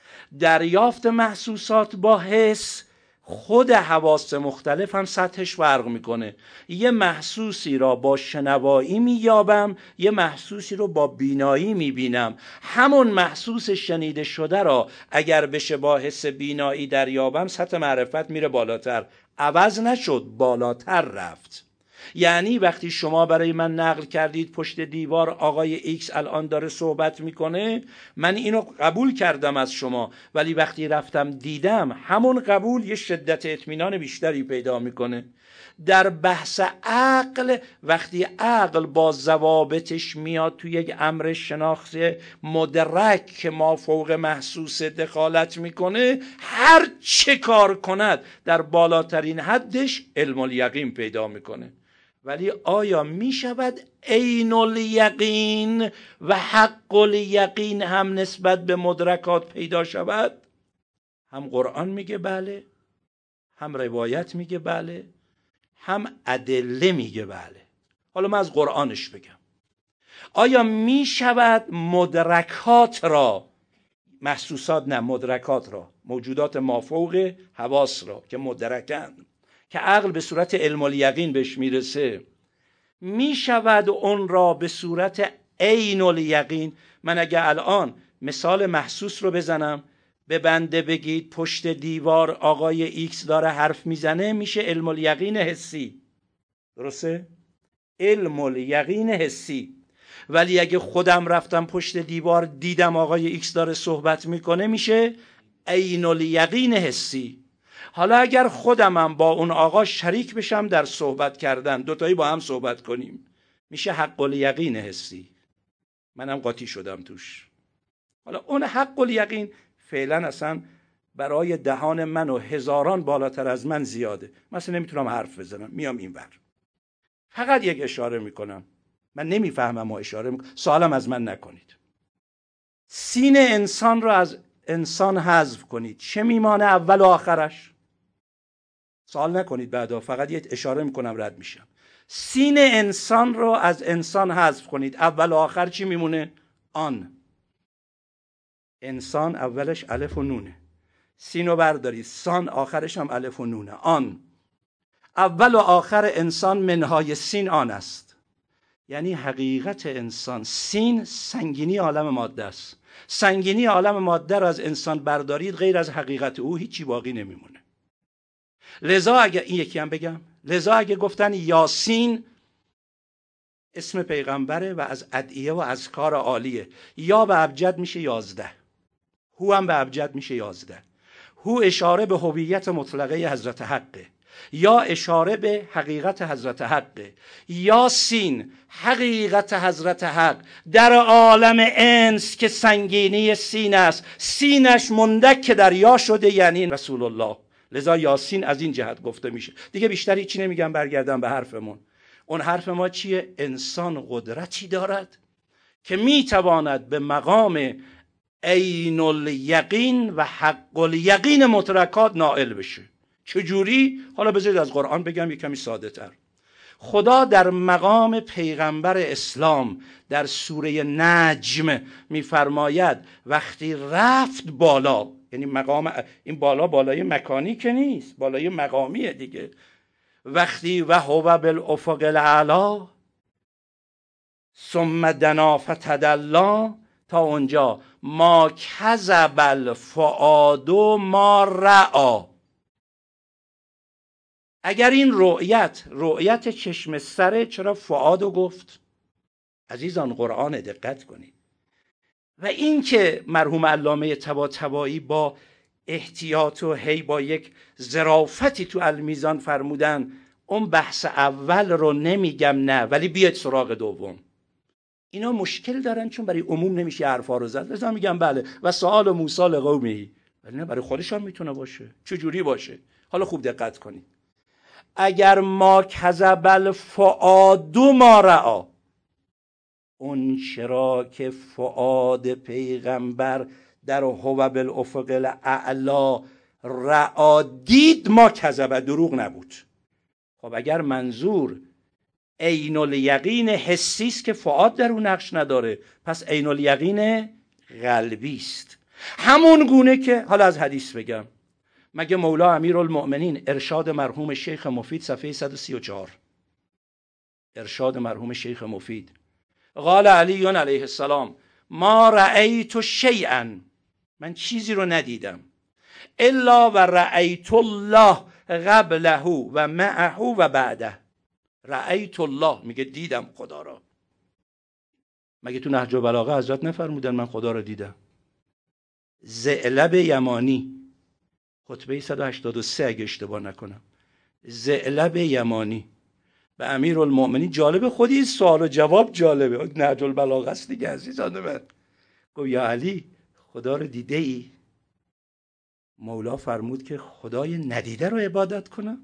دریافت محسوسات با حس، خود حواس مختلف هم سطحش فرق میکنه. یه محسوسی را با شنوایی مییابم، یه محسوسی رو با بینایی میبینم. همون محسوس شنیده شده را اگر بشه با حس بینایی دریابم، سطح معرفت میره بالاتر. عوض نشد، بالاتر رفت. یعنی وقتی شما برای من نقل کردید پشت دیوار آقای ایکس الان داره صحبت میکنه، من اینو قبول کردم از شما، ولی وقتی رفتم دیدم، همون قبول یه شدت اطمینان بیشتری پیدا میکنه. در بحث عقل، وقتی عقل با ضوابطش میاد توی یک امر شناخت مدرک که ما فوق محسوس دخالت میکنه، هر چه کار کند در بالاترین حدش علم الیقین پیدا میکنه. ولی آیا می شود عین الیقین و حق الیقین هم نسبت به مدرکات پیدا شود؟ هم قرآن میگه بله، هم روایت میگه بله، هم ادله میگه بله. حالا من از قرآنش بگم. آیا می شود مدرکات را، محسوسات نه، مدرکات را، موجودات مافوق حواس را که مدرکند، که عقل به صورت علم الیقین بهش میرسه، می شود اون را به صورت عین الیقین؟ من اگه الان مثال محسوس رو بزنم، به بنده بگید پشت دیوار آقای ایکس داره حرف میزنه، میشه علم الیقین حسی، درسته؟ علم الیقین حسی. ولی اگه خودم رفتم پشت دیوار دیدم آقای ایکس داره صحبت میکنه، میشه عین الیقین حسی. حالا اگر خودمم با اون آقا شریک بشم در صحبت کردن، دوتایی با هم صحبت کنیم، میشه حق الیقین حسی. منم قاطی شدم توش. حالا اون حق الیقین فعلا اصلا برای دهان من و هزاران بالاتر از من زیاده. مثلا نمیتونم حرف بزنم، میام اینور، فقط یک اشاره میکنم، من نمیفهمم و اشاره میکنم، سوالم از من نکنید. سین انسان رو از انسان حذف کنید، چه میمانه اول و آخرش؟ سوال نکنید بعدا، فقط یه اشاره میکنم رد میشم. سین انسان رو از انسان حذف کنید، اول و آخر چی میمونه؟ آن. انسان اولش الف و نونه، سین رو بردارید، سان آخرش هم الف و نونه. آن، اول و آخر انسان منهای سین آن است. یعنی حقیقت انسان، سین سنگینی عالم ماده است. سنگینی عالم ماده رو از انسان بردارید، غیر از حقیقت او هیچی باقی نمیمونه. لذا اگه این یکی هم بگم، لذا اگه گفتن یاسین اسم پیغمبره و از ادعیه و اذکار عالیه، یا به ابجد میشه 11، هو هم به ابجد میشه 11. هو اشاره به هویت مطلقه حضرت حقه، یا اشاره به حقیقت حضرت حقه. یاسین حقیقت حضرت حق در عالم انس که سنگینی سین است، سینش مندک دریا شده، یعنی رسول الله. لذا یاسین از این جهت گفته میشه. دیگه بیشتر هیچی نمیگم، برگردم به حرفمون. اون حرف ما چیه؟ انسان قدرتی دارد که میتواند به مقام عین الیقین و حق الیقین مترکات نائل بشه. چجوری؟ حالا بذارید از قرآن بگم یک کمی ساده تر. خدا در مقام پیغمبر اسلام در سوره نجم میفرماید وقتی رفت بالا، یعنی مقام این بالا، بالای مکانی که نیست، بالای مقامیه دیگه. وقتی و هو بالافق الاعلی ثم دنا فتدلی، تا اونجا ما کذب الفؤاد ما رأی. اگر این رؤیت چشم سره، چرا فؤادو گفت؟ عزیزان قرآن دقت کنید. و این که مرحوم علامه طباطبایی با احتیاط و با یک ظرافتی تو المیزان فرمودن، اون بحث اول رو نمیگم نه، ولی بیاید سراغ دوم. اینا مشکل دارن چون برای عموم نمیشه حرفا رو زد، لذا میگم بله و سؤال موسی لقومه، ولی نه برای خودشان میتونه باشه. چجوری باشه؟ حالا خوب دقت کنید. اگر ما کذب الفؤاد ما رأی، اون چرا که فؤاد پیغمبر در هو بالافق الاعلی رأی دید، ما کذب، دروغ نبود. خب اگر منظور عین الیقین حسی است که فؤاد در اون نقش نداره، پس عین الیقین قلبی است. همون گونه که حالا از حدیث بگم، مگه مولا امیرالمؤمنین ارشاد مرحوم شیخ مفید صفحه 134، ارشاد مرحوم شیخ مفید، قال علی علیه السلام ما رأیت شیئا، من چیزی رو ندیدم، الا و رأیت الله قبله و معه و بعده. رأیت الله میگه دیدم خدا را. مگه تو نهج البلاغه حضرت نفرمودن من خدا را دیدم؟ ثعلب یمانی، خطبه 183 اگه اشتباه نکنم، ثعلب یمانی به امیرالمؤمنین، جالب خودی سوال و جواب جالبه، نهج البلاغه است دیگه عزیزان من. گفت یا علی خدا رو دیده ای؟ مولا فرمود که خدای ندیده رو عبادت کنم؟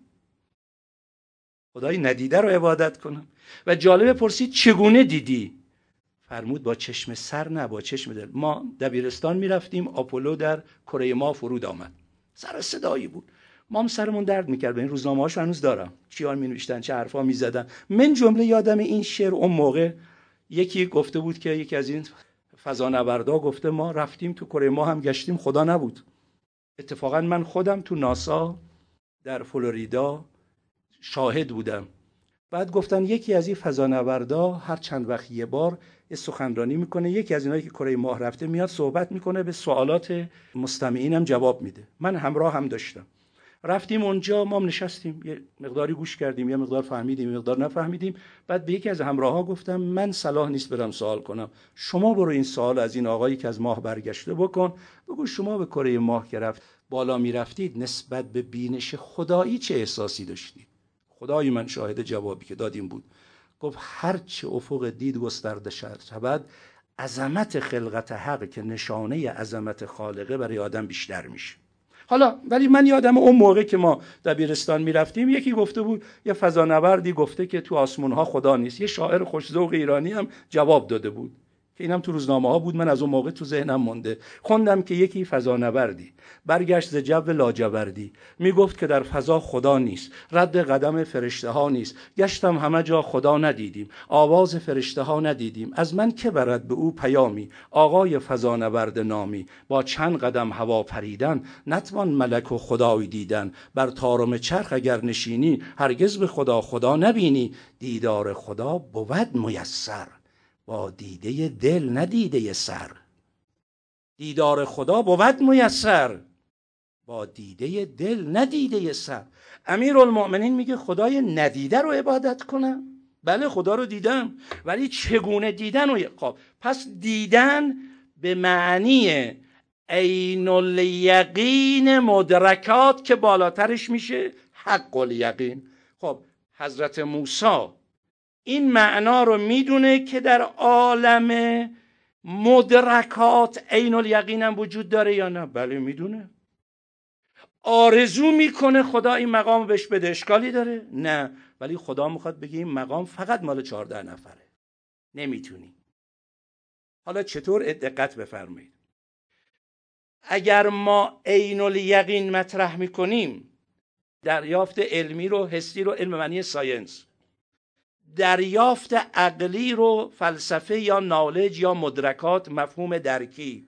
خدای ندیده رو عبادت کنم؟ و جالب پرسید چگونه دیدی؟ فرمود با چشم سر نه، با چشم دل. ما دبیرستان میرفتیم، آپولو در کره ما فرود آمد، سر صدایی بود، ما هم سرمون درد میکرد. این روزنامه هاشو هنوز دارم، چیار می نوشتن، چه حرفا میزدن. من جمله یادم این شعر اون موقع یکی گفته بود که یکی از این فضانوردا گفته ما رفتیم تو کره ما هم گشتیم خدا نبود. اتفاقا من خودم تو ناسا در فلوریدا شاهد بودم. بعد گفتن یکی از این فضانوردا هر چند وقت یه بار سخنرانی میکنه، یکی از اینایی که کره ماه رفته میاد صحبت میکنه، به سوالات مستمعینم جواب میده. من همراه هم داشتم، رفتیم اونجا، ما هم نشستیم، یه مقداری گوش کردیم، یه مقدار فهمیدیم، یه مقدار نفهمیدیم. بعد به یکی از همراها گفتم من صلاح نیست برم سوال کنم، شما برو این سوال از این آقایی که از ماه برگشته بکن، بگو شما به کره ماه که رفت بالا میرفتید نسبت به بینش خدایی چه احساسی داشتید؟ خدای من شاهد جوابی که دادیم بود. گفت هر چه افق دید گسترده شود، عظمت خلقت حق که نشانه عظمت خالقه برای آدم بیشتر میشه. حالا ولی من یادم اون موقع که ما دبیرستان میرفتیم یکی گفته بود، یه فضانوردی گفته که تو آسمون ها خدا نیست. یه شاعر خوش‌ذوق ایرانی هم جواب داده بود که اینم تو روزنامه ها بود، من از اون موقع تو ذهنم مونده. خوندم که یکی فضانوردی برگشت ز جو لاجوردی، میگفت که در فضا خدا نیست، رد قدم فرشته ها نیست، گشتم همه جا خدا ندیدیم، آواز فرشته ها ندیدیم، از من که برد به او پیامی، آقای فضانورد نامی، با چند قدم هوا پریدن نتوان ملک و خدای دیدن، بر طارم چرخ اگر نشینی هرگز به خدا نبینی، دیدار خدا بود میسر با دیده دل ندیده سر. دیدار خدا بود میسر با دیده دل ندیده سر. امیرالمؤمنین میگه خدای ندیده رو عبادت کنم؟ بله خدا رو دیدم، ولی چگونه دیدن رو؟ خب پس دیدن به معنی عین الیقین مدرکات که بالاترش میشه حق الیقین. خب حضرت موسی این معنا رو میدونه که در عالم مدرکات عین الیقین هم وجود داره یا نه؟ بله میدونه. آرزو میکنه خدا این مقام بهش بده، اشکالی داره؟ نه. ولی خدا میخواد بگه این مقام فقط مال 14 نفره، نمیتونی. حالا چطور؟ دقت بفرمایید. اگر ما عین الیقین مطرح میکنیم، دریافت علمی رو، حسی رو، علم معنی ساینس، دریافت عقلی رو فلسفه یا نالج یا مدرکات مفهوم درکی،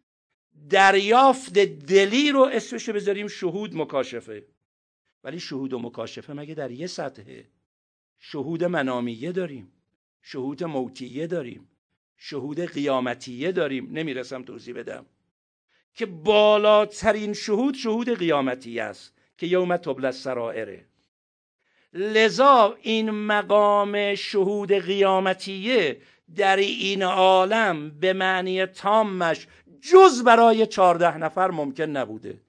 دریافت دلی رو اسمشو بذاریم شهود مکاشفه. ولی شهود و مکاشفه مگه در یه سطحه؟ شهود منامیه داریم، شهود موتیه داریم، شهود قیامتیه داریم، نمیرسم توضیح بدم که بالاترین شهود شهود قیامتیه است که یوم تبلی السرائر. لذا این مقام شهود قیامتیه در این عالم به معنی تامش جز برای 14 نفر ممکن نبوده.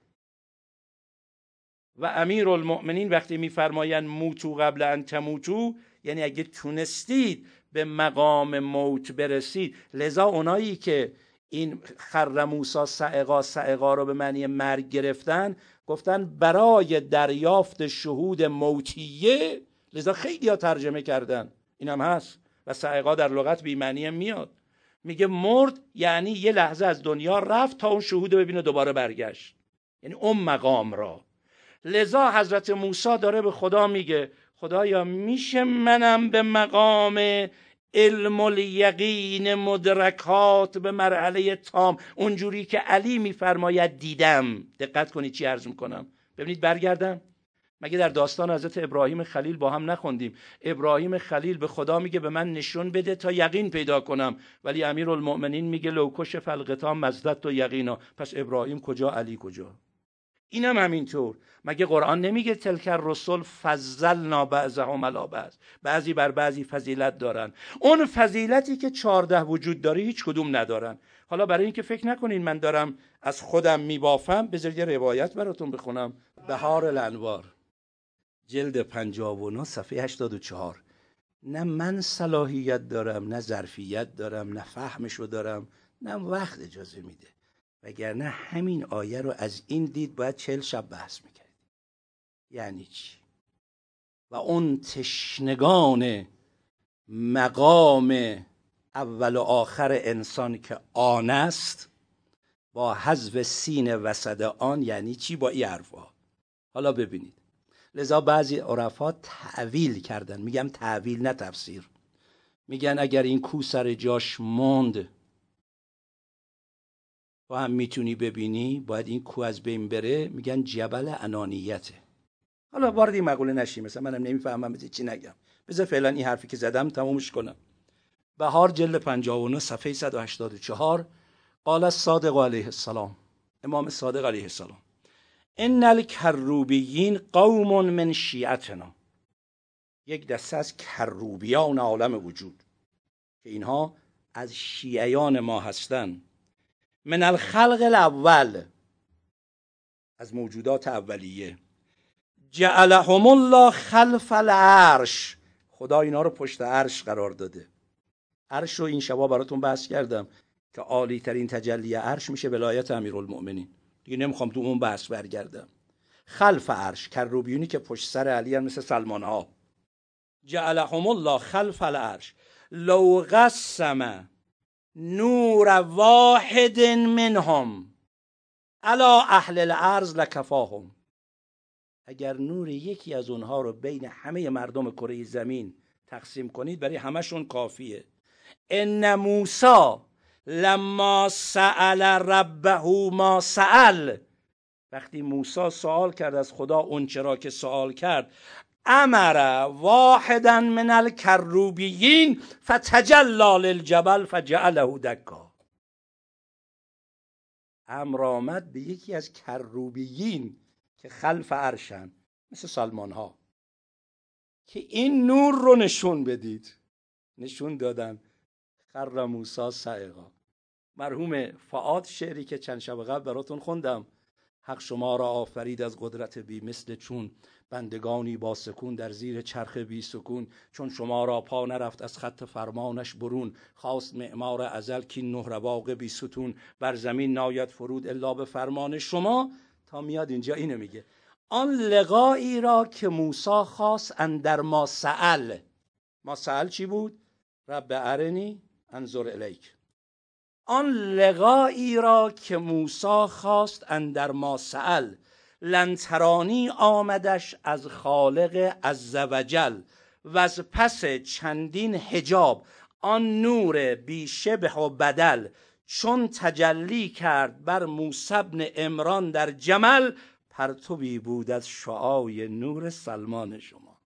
و امیرالمؤمنین وقتی میفرمایند موتو قبل ان تموتو، یعنی اگه تونستید به مقام موت برسید. لذا اونایی که این خر موسی صعقا رو به معنی مرگ گرفتن، گفتن برای دریافت شهود موتیه، لذا خیلی ها ترجمه کردن، اینم هست. و صعقا در لغت بی معنی میاد، میگه مرد یعنی یه لحظه از دنیا رفت تا اون شهود ببینه دوباره برگشت، یعنی اون مقام را. لذا حضرت موسی داره به خدا میگه خدایا میشه منم به مقام علم الیقین مدرکات به مرحله تام، اونجوری که علی میفرماید دیدم. دقت کنید چی عرض میکنم، ببینید برگردم. مگه در داستان حضرت ابراهیم خلیل با هم نخوندیم؟ ابراهیم خلیل به خدا میگه به من نشون بده تا یقین پیدا کنم، ولی امیرالمؤمنین میگه لو کشف الغطا مزدت و یقینا. پس ابراهیم کجا، علی کجا؟ اینم همینطور. مگه قرآن نمیگه تلک الرسل فضلنا بعضهم علی بعض، بعضی بر بعضی فضیلت دارن؟ اون فضیلتی که 14 وجود داره هیچ کدوم ندارن. حالا برای اینکه فکر نکنین من دارم از خودم میبافم، بذارید یه روایت براتون بخونم. بهار الانوار جلد 59 صفحه 84. نه من صلاحیت دارم، نه ظرفیت دارم، نه فهمشو دارم، نه وقت اجازه میده، وگرنه همین آیه رو از این دید باید 40 شب بحث میکرد. یعنی چی؟ و اون تشنگان مقام اول و آخر انسان که آن است، با حذف سین وسط آن یعنی چی؟ با این حرفا. حالا ببینید، لذا بعضی عرفا تعویل کردن، میگم تعویل نه تفسیر، میگن اگر این کو سر جاش موند تو هم میتونی ببینی، باید این کو از بین بره، میگن جبل انانیته. حالا وارد این مقوله نشیم، مثلا منم نمیفهمم چی نگم، بذار فعلا این حرفی که زدم تمومش کنم. بهار جلد 59 صفحه 184. قال الصادق علیه السلام، امام صادق علیه السلام، ان الکروبیین قوم من شیعتنا، یک دسته از کروبیان عالم وجود که اینها از شیعیان ما هستند. من الخلق الاول، از موجودات اولیه. جعلهم الله خلف العرش، خدا اینا رو پشت عرش قرار داده. عرش رو این شبا براتون بحث کردم که عالی ترین تجلی عرش میشه ولایت امیرالمؤمنین، دیگه نمیخوام تو اون بحث برگردم. خلف عرش، کروبیونی که پشت سر علی هم مثل سلمان ها. جعلهم الله خلف العرش لو قسم نور واحد منهم علی اهل الارض لکفاهم، اگر نور یکی از اونها رو بین همه مردم کره زمین تقسیم کنید برای همشون کافیه. ان موسی لما سأل ربه ما سأل، وقتی موسی سوال کرد از خدا اون چرا که سوال کرد، امر واحدا من الکروبیین فتجلی للجبل فجعله دکا، امر آمد به یکی از کروبیین که خلف عرشن مثل سلمان ها که این نور رو نشون بدید. نشون دادن. خر موسی صعقا. مرحوم فؤاد شعری که چند شب قبل براتون خوندم، حق شما را آفرید از قدرت بی مثل چون، بندگانی با سکون در زیر چرخ بی سکون، چون شما را پا نرفت از خط فرمانش برون، خواست معمار ازل کی نه رواق بی ستون، بر زمین ناید فرود الا به فرمان شما. تا میاد اینجا اینو میگه، آن لقایی را که موسی خواست اندر ما سأل. ما سأل چی بود؟ رب ارنی انظر الیک. آن لقایی را که موسی خواست اندر ما سأل، لنترانی آمدش از خالق عزوجل، و از پس چندین حجاب آن نور بی شبه و بدل، چون تجلی کرد بر موسی بن عمران در جمل، پرتوی بود از شعاع نور سلمان شما.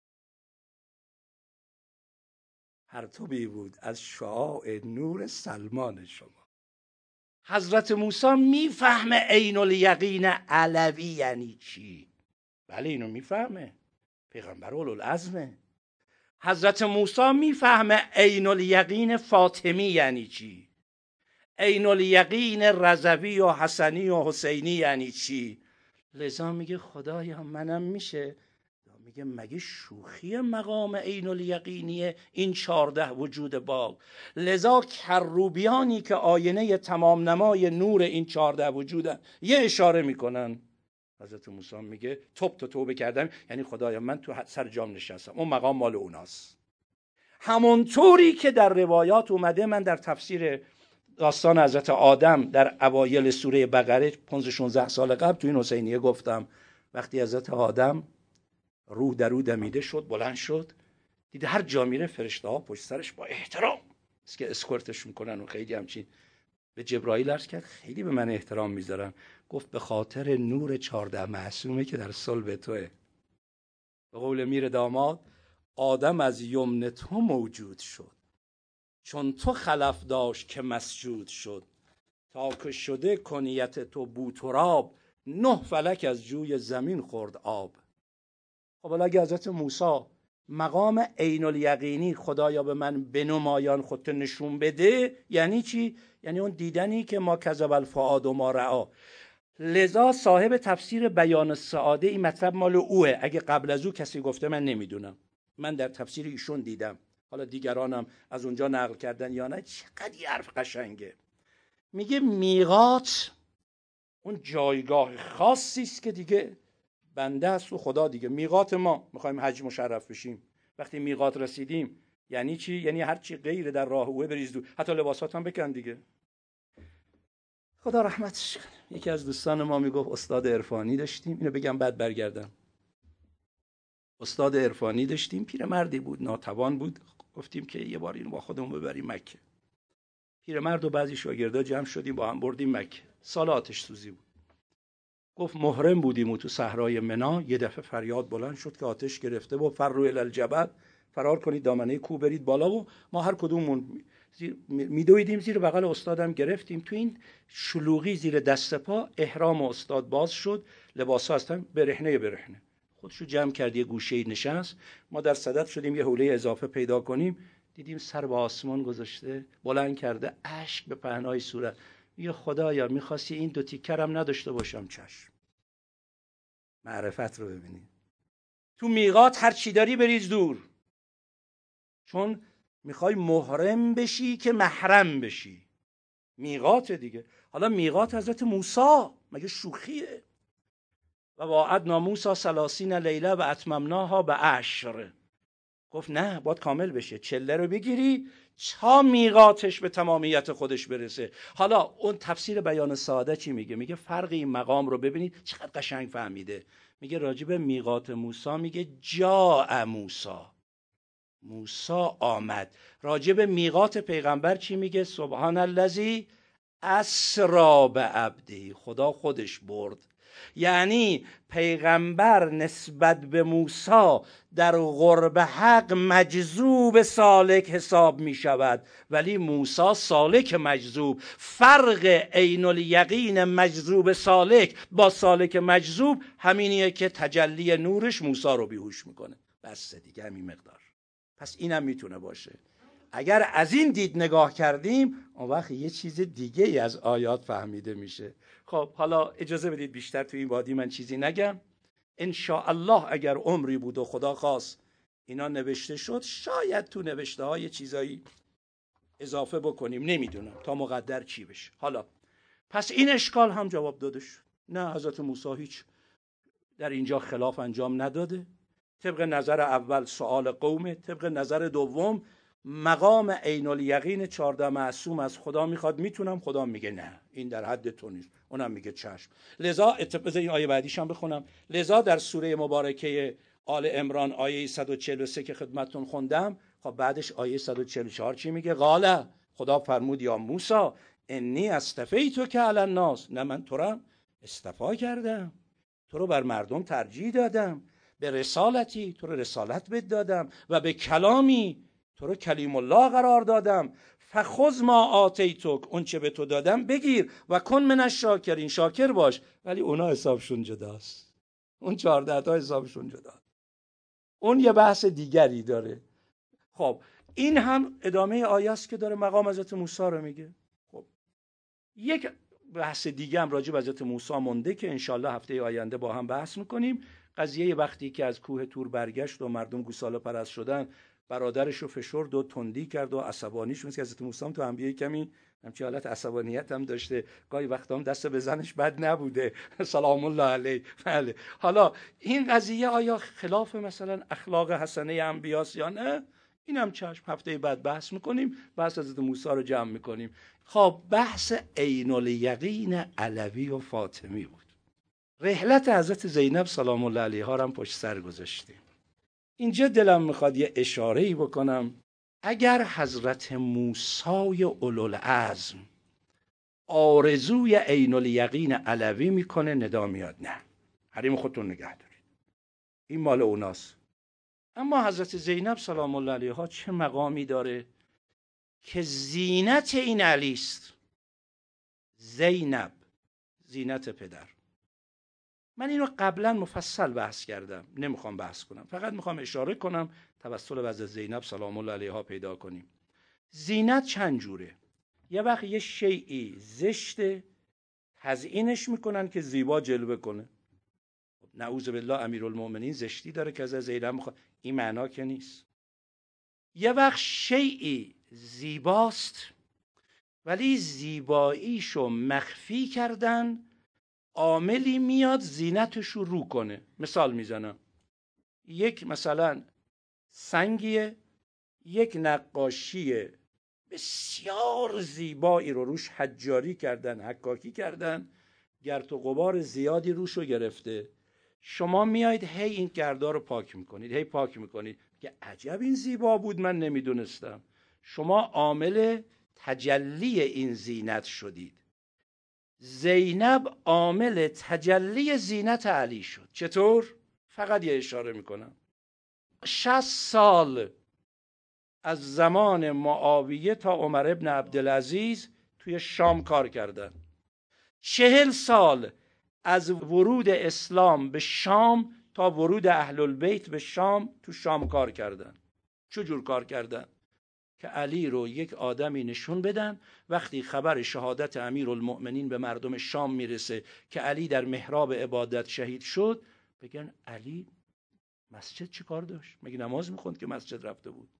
پرتوی بود از شعاع نور سلمان شما. حضرت موسی میفهمه عین الیقین علوی یعنی چی؟ بله اینو میفهمه، پیغمبر اولوالعزمه. حضرت موسی میفهمه عین الیقین فاطمی یعنی چی، عین الیقین رضوی و حسنی و حسینی یعنی چی. لذا میگه خدایا منم میشه؟ میگه مگه شوخی مقام عین الیقینیه این 14 وجود باق؟ لذا کروبیانی که آینه تمام نمای نور این 14 وجودن یه اشاره میکنن. حضرت موسی میگه توبه کردم، یعنی خدایا من تو سر جام نشستم، اون مقام مال اوناست. همونطوری که در روایات اومده، من در تفسیر داستان حضرت آدم در اوایل سوره بقره 15-16 سال قبل تو این حسینیه گفتم، وقتی حضرت آدم روح در او دمیده شد، بلند شد، دیده هر جا میره فرشته ها پشت سرش با احترام است که اسکورتش میکنن و خیلی همچین. به جبرائیل عرض کرد خیلی به من احترام میذارن. گفت به خاطر نور 14 معصومه که در صلب توه. به قول میر داماد، آدم از یمن تو موجود شد، چون تو خلف داشت که مسجود شد، تا که شده کنیت تو بوتراب، 9 فلک از جوی زمین خورد آب. خب حالا اگه حضرت موسی مقام عین الیقینی خدایا به من بنمایان، خودت نشون بده، یعنی چی؟ یعنی اون دیدنی که ما کذب الفؤاد و ما رأی. لذا صاحب تفسیر بیان السعاده این مطلب مال اوه، اگه قبل از او کسی گفته من نمیدونم، من در تفسیر ایشون دیدم، حالا دیگرانم از اونجا نقل کردن یا نه. چقدر یه حرف قشنگه. میگه میقات اون جایگاه خاصی است که دیگه بنده است و خدا دیگه. میقات ما میخوایم حج مشرف بشیم، وقتی میقات رسیدیم یعنی چی؟ یعنی هر چی غیر در راه اوه بریز دور، حتی لباسات هم بکن دیگه. خدا رحمتش کنه. یکی از دوستان ما میگفت استاد عرفانی داشتیم، اینو بگم بعد برگردم. استاد عرفانی داشتیم، پیرمردی بود، ناتوان بود، گفتیم که یه بار اینو با خودمون ببریم مکه. پیرمرد و بعضی شاگردا جمع شدیم با هم بردیم مکه. سال آتش سوزی بود. گفت محرم بودیم و تو صحرای منی یه دفعه فریاد بلند شد که آتش گرفته و فروا الی الجبل، فرار کنید دامنه کوه برید بالا. و ما هر کدومون میدویدیم زیر بغل استادم گرفتیم. تو این شلوغی زیر دست پا احرام استاد باز شد، لباسا هستن برهنه، خودشو جمع کرد یه گوشه‌ای نشست. ما در صدد شدیم یه حوله اضافه پیدا کنیم، دیدیم سر به آسمان گذاشته، بلند کرده، اشک به پهنای صورت، میگه خدایا میخواستی این 2 تیکرم نداشته باشم. چشم. معرفت رو ببینید. تو میقات هر چی داری بریز دور، چون میخوای محرم بشی که محرم بشی. میقات دیگه. حالا میقات حضرت موسی مگه شوخیه؟ و وعدنا موسی 30 لیله و اتممناها ب10. گفت نه، باید کامل بشه، 40 رو بگیری تا میقاتش به تمامیت خودش برسه. حالا اون تفسیر بیان ساده چی میگه؟ میگه فرق این مقام رو ببینید چقدر قشنگ فهمیده. میگه راجب میقات موسی میگه جاء موسی، موسی آمد. راجب میقات پیغمبر چی میگه؟ سبحان الذی اسری بعبده، خدا خودش برد. یعنی پیغمبر نسبت به موسی در قرب حق مجذوب سالک حساب می شود، ولی موسی سالک مجذوب. فرق عین الیقین مجذوب سالک با سالک مجذوب همینیه که تجلی نورش موسی رو بیهوش میکنه. بس دیگه همین مقدار. پس اینم میتونه باشه. اگر از این دید نگاه کردیم، اون وقت یه چیز دیگه ای از آیات فهمیده میشه. خب حالا اجازه بدید بیشتر تو این وادی من چیزی نگم. انشاءالله اگر عمری بود و خدا خواست اینا نوشته شد، شاید تو نوشته های چیزایی اضافه بکنیم، نمیدونم تا مقدر چی بشه. حالا پس این اشکال هم جواب داده شد. نه، حضرت موسی هیچ در اینجا خلاف انجام نداده. طبق نظر اول سؤال قومه، طبق نظر دوم مقام عین الیقین 14 معصوم از خدا میخواد، میتونم، خدا میگه نه، این در حد تو نیست، اونم میگه چشم. لذا این آیه بعدیش هم بخونم. لذا در سوره مبارکه آل عمران آیه 143 که خدمتتون خوندم، خب بعدش آیه 144 چی میگه؟ قال، خدا فرمود یا موسی انی اصطفیتک علی الناس، نه من تو رو اصطفا کردم، تو رو بر مردم ترجیح دادم، به رسالتی تو رو رسالت بد دادم، و به کلامی تو رو کلیم الله قرار دادم، فخذ ما آتیتک، اون چه به تو دادم بگیر، و کن من الشاکرین، شاکر باش. ولی اونا حسابشون جداست، اون 14 تا حسابشون جداست، اون یه بحث دیگری داره. خب این هم ادامه آیه است که داره مقام حضرت موسی رو میگه. خب یک بحث دیگه هم راجع به حضرت موسی مونده که انشالله هفته آینده با هم بحث میکنیم. قضیه وقتی که از کوه طور برگشت و مردم گوساله پرست شدن، برادرش رو فشرد و تندی کرد و عصبانی شد که حضرت موسی هم تو انبیاء کمی همچین حالت عصبانیت هم داشته، گاهی وقتا هم دست به زنش بد نبوده سلام الله علیه. بله، حالا این قضیه آیا خلاف مثلا اخلاق حسنه انبیاست یا نه؟ این هم چشم، هفته بعد بحث میکنیم، بحث حضرت موسی رو جمع میکنیم. خب بحث عین الیقین علوی و فاطمی بود. رحلت حضرت زینب سلام الله علیها رو هم پشت سر گذاشتیم. اینجا دلم میخواد یه اشاره‌ای بکنم. اگر حضرت موسی اولوالعزم آرزوی عین الیقین علوی میکنه، ندا میاد نه، حریم خودتون نگه دارید، این مال اوناست. اما حضرت زینب سلام الله علیها چه مقامی داره که زینت این علی است. زینب زینت پدر. من این رو قبلا مفصل بحث کردم، نمیخوام بحث کنم، فقط میخوام اشاره کنم توسل حضرت زینب سلام الله علیها پیدا کنیم. زینت چند جوره. یه وقت یه شیئی زشته تزیینش میکنن که زیبا جلوه کنه. نعوذ بالله امیرالمومنین زشتی داره که از زینب میخواد، این معنا که نیست. یه وقت شیئی زیباست ولی زیباییشو مخفی کردن، عاملی میاد زینتشو رو کنه. مثال میزنم، یک مثلا سنگیه، یک نقاشی بسیار زیبایی رو روش حجاری کردن، حکاکی کردن، گرد و غبار زیادی روشو گرفته. شما میایید هی این گردا رو پاک میکنید، هی پاک میکنید که عجب این زیبا بود، من نمیدونستم. شما عامل تجلی این زینت شدید. زینب عامل تجلی زینت علی شد. چطور؟ فقط یه اشاره میکنم. 60 سال از زمان معاویه تا عمر ابن عبدالعزیز توی شام کار کردن. 40 سال از ورود اسلام به شام تا ورود اهل البیت به شام تو شام کار کردن. چجور کار کردن؟ که علی رو یک آدمی نشون بدن، وقتی خبر شهادت امیرالمؤمنین به مردم شام میرسه که علی در محراب عبادت شهید شد، بگن علی مسجد چی کار داشت؟ مگه نماز میخوند که مسجد رفته بود؟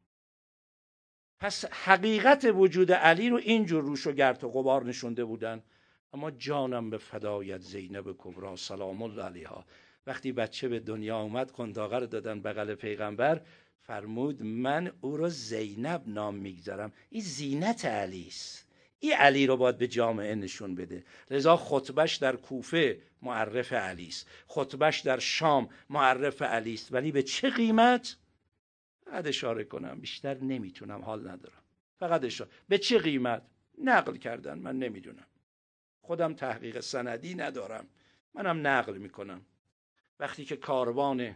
پس حقیقت وجود علی رو اینجور روش و گرد و غبار نشونده بودن. اما جانم به فدایت زینب کبری سلام الله علیها، وقتی بچه به دنیا اومد، قنداقه رو دادن بغل پیغمبر، فرمود من او رو زینب نام میگذارم، این زینت علی است، این علی رو باید به جامعه نشون بده. لذا خطبش در کوفه معرف علی است، خطبش در شام معرف علی است، ولی به چه قیمت؟ فقط اشاره کنم، بیشتر نمیتونم، حال ندارم، فقط اشاره. به چه قیمت؟ نقل کردن، من نمیدونم، خودم تحقیق سندی ندارم، منم نقل میکنم. وقتی که کاروان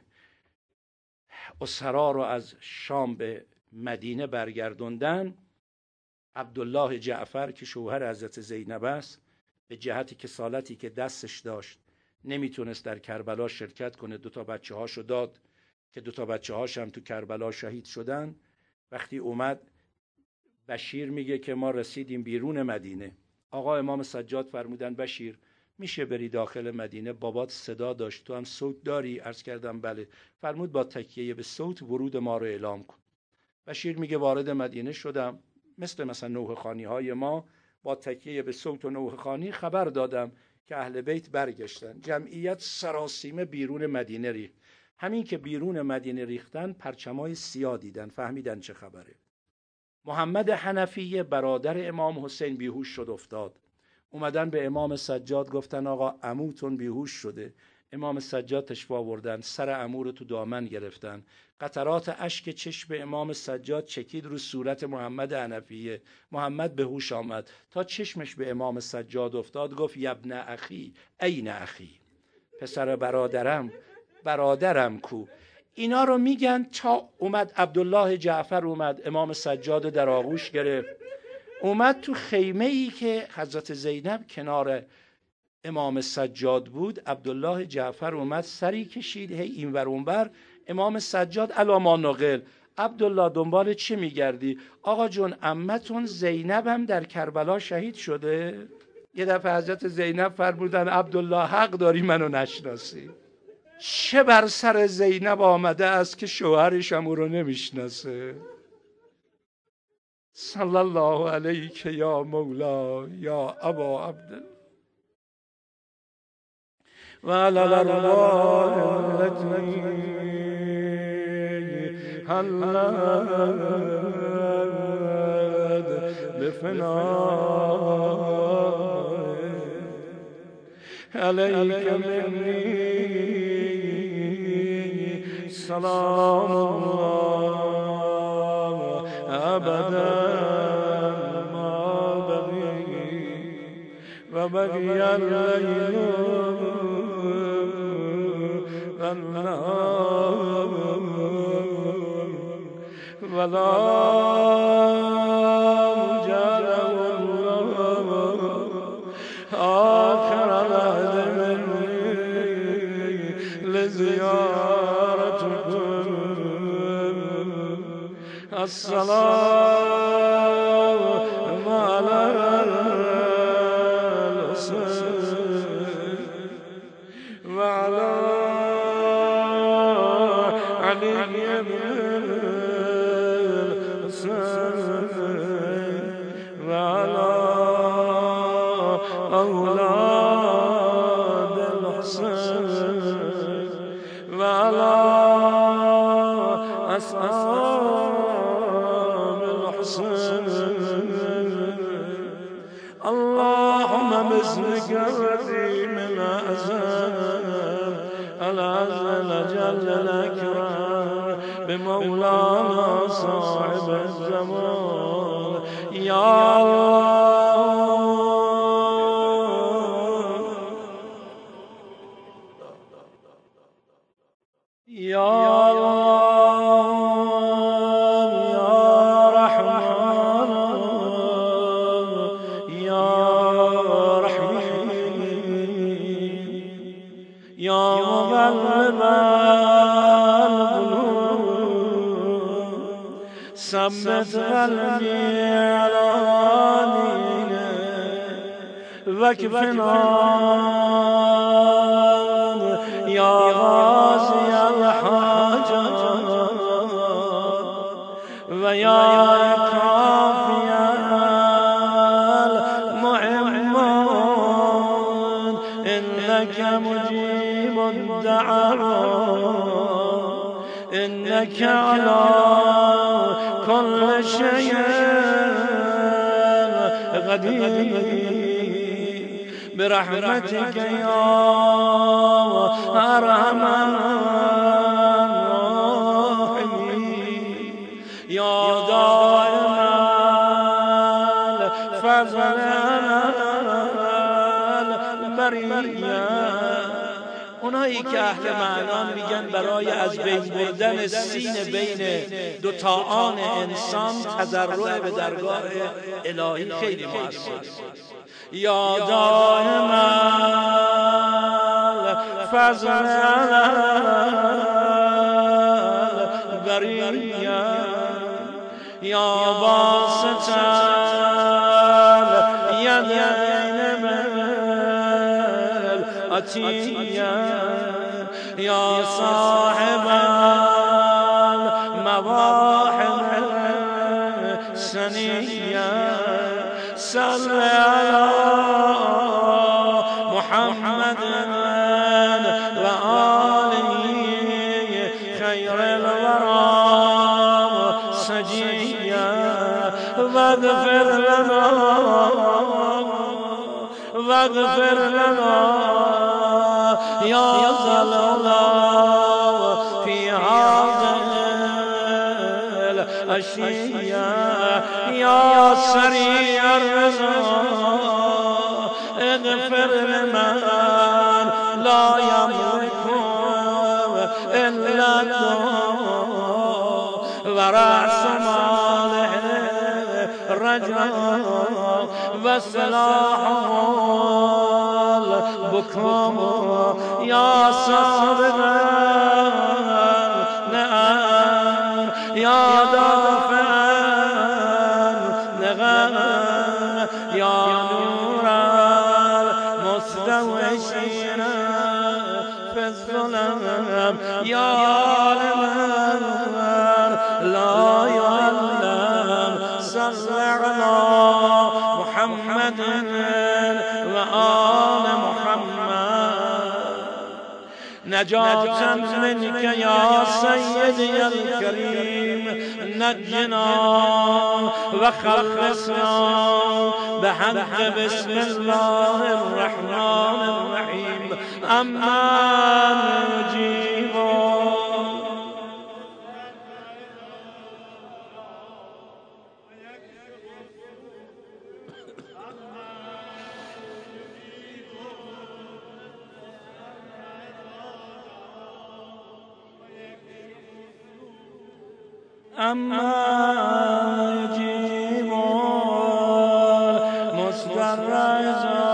اسرا رو از شام به مدینه برگردوندن، عبدالله جعفر که شوهر حضرت زینب است، به جهت کسالتی که دستش داشت نمیتونست در کربلا شرکت کنه، 2 بچه هاشو داد که 2 بچه هاش هم تو کربلا شهید شدن. وقتی اومد، بشیر میگه که ما رسیدیم بیرون مدینه، آقا امام سجاد فرمودن بشیر میشه بری داخل مدینه، بابات صدا داشت، تو هم صوت داری؟ عرض کردم بله. فرمود با تکیه به صوت ورود ما رو اعلام کن. بشیر میگه وارد مدینه شدم، مثلا نوحه خانی های ما، با تکیه به صوت و نوحه خانی خبر دادم که اهل بیت برگشتن. جمعیت سراسیمه بیرون مدینه ریخت. همین که بیرون مدینه ریختن، پرچمای سیاه دیدن، فهمیدن چه خبره. محمد حنفیه برادر امام حسین بیهوش شد افتاد. اومدن به امام سجاد گفتن آقا عموتون بیهوش شده. امام سجاد تشریف آوردن، سر عمو رو تو دامن گرفتن، قطرات اشک چشم امام سجاد چکید رو صورت محمد حنفیه. محمد به هوش آمد، تا چشمش به امام سجاد افتاد گفت یبن اخی این اخی، پسر برادرم کو. اینا رو میگن تا اومد عبدالله جعفر، اومد امام سجاد در آغوش گرفت، اومد تو خیمه ای که حضرت زینب کنار امام سجاد بود. عبدالله جعفر اومد سری کشید هی این ور اون ور. امام سجاد علاما نقل، عبدالله دنبال چی میگردی؟ آقا جون عمتون زینب هم در کربلا شهید شده. یه دفعه حضرت زینب فرمودن عبدالله حق داری منو نشناسی. چه بر سر زینب آمده است که شوهرش هم او رو نمیشناسه؟ صلی الله علیک یا مولا یا ابا عبدالله و علی الارواح التي حلت بفناء علیک منی سلام الله ابدا ما بقی و بقی اللیل و النهار ولا مجال الله آخر العهد مني لزيارتكم السلام على الحسين وعلى علي بن الحسين وعلى أولاد الحسين وعلى أصحاب الحسين اللهم باسمك الرحيم الأزل الأزل جل الأكرم بمولانا صاحب الزمان يا ثبت قلبي على دينك واكفنا يا غازي الحاجات ويا كافي المهمات إنك مجيب الدعوات إنك على كل شيء قدير برحمتك يا أرحم الراحمين يا دائم الفضل البرية. اونایی که اهل معنان میگن برای از بین بردن سین بین دو تا آن انسان تضرع به درگاه الهی خیلی مؤثر. یا دائم الفضل البریه یا باسط الیدین بالعطیه یا صاحب المواهب السنیه صل علی محمد و آله خیر الورى سجیه واغفر لنا يا ظلال في هذه الأشياء يا سريع الرضا اغفر لمن لا يملك إلا الدعاء ورأس ماله الرجاء وسلاحه البكم يا سابق النعم يا دافع النغم يا نور المستوحشين في الظلم محمد و آل محمد نجاة منك يا سيدي الكريم نجنا وخلصنا بحق بسم الله الرحمن الرحيم أمن يجيب أما يجيب المضطر إذا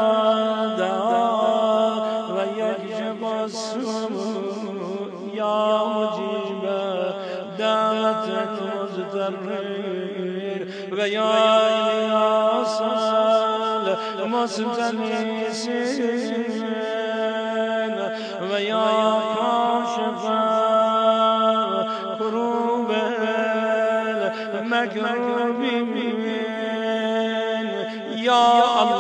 دعا ويكشف السوء يا مجيب دعوة المضطرين ويا إلياس المستغيثين ويا كاشف كروب المكروبين يا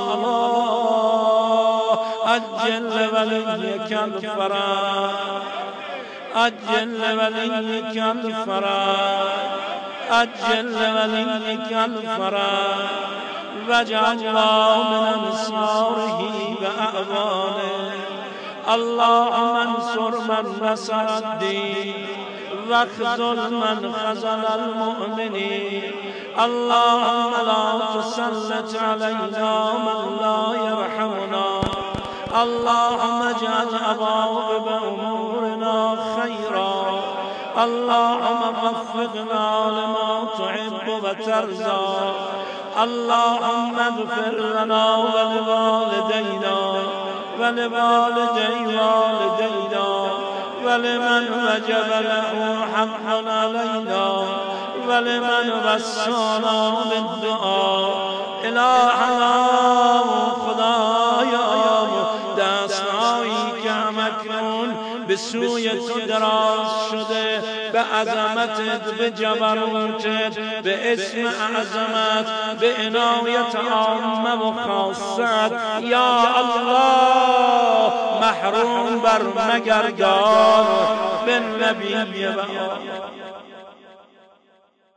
الله أجل وليك الفرج أجل وليك الفرج أجل وليك الفرج واجعل الله من أنصاره وأعوانه اللهم انصر من نصر الدين واخذل من خذل المؤمنين اللهم لا تسلط علينا من لا يرحمنا اللهم اجعل عواقب أمورنا خيرا اللهم وفقنا لما تحب وترضى اللهم اغفر لنا ولوالدينا ولوالدي والدينا ولمن وجب له حق علينا ولمن وصانا بالدعاء الهنا خدایا دستهایی که مکنون به سوی تو دراز شده به عظمتت به جبروتت به اسم عظمت به عنایت عامه و خاصت یا الله محروم بر مگردان به نبی و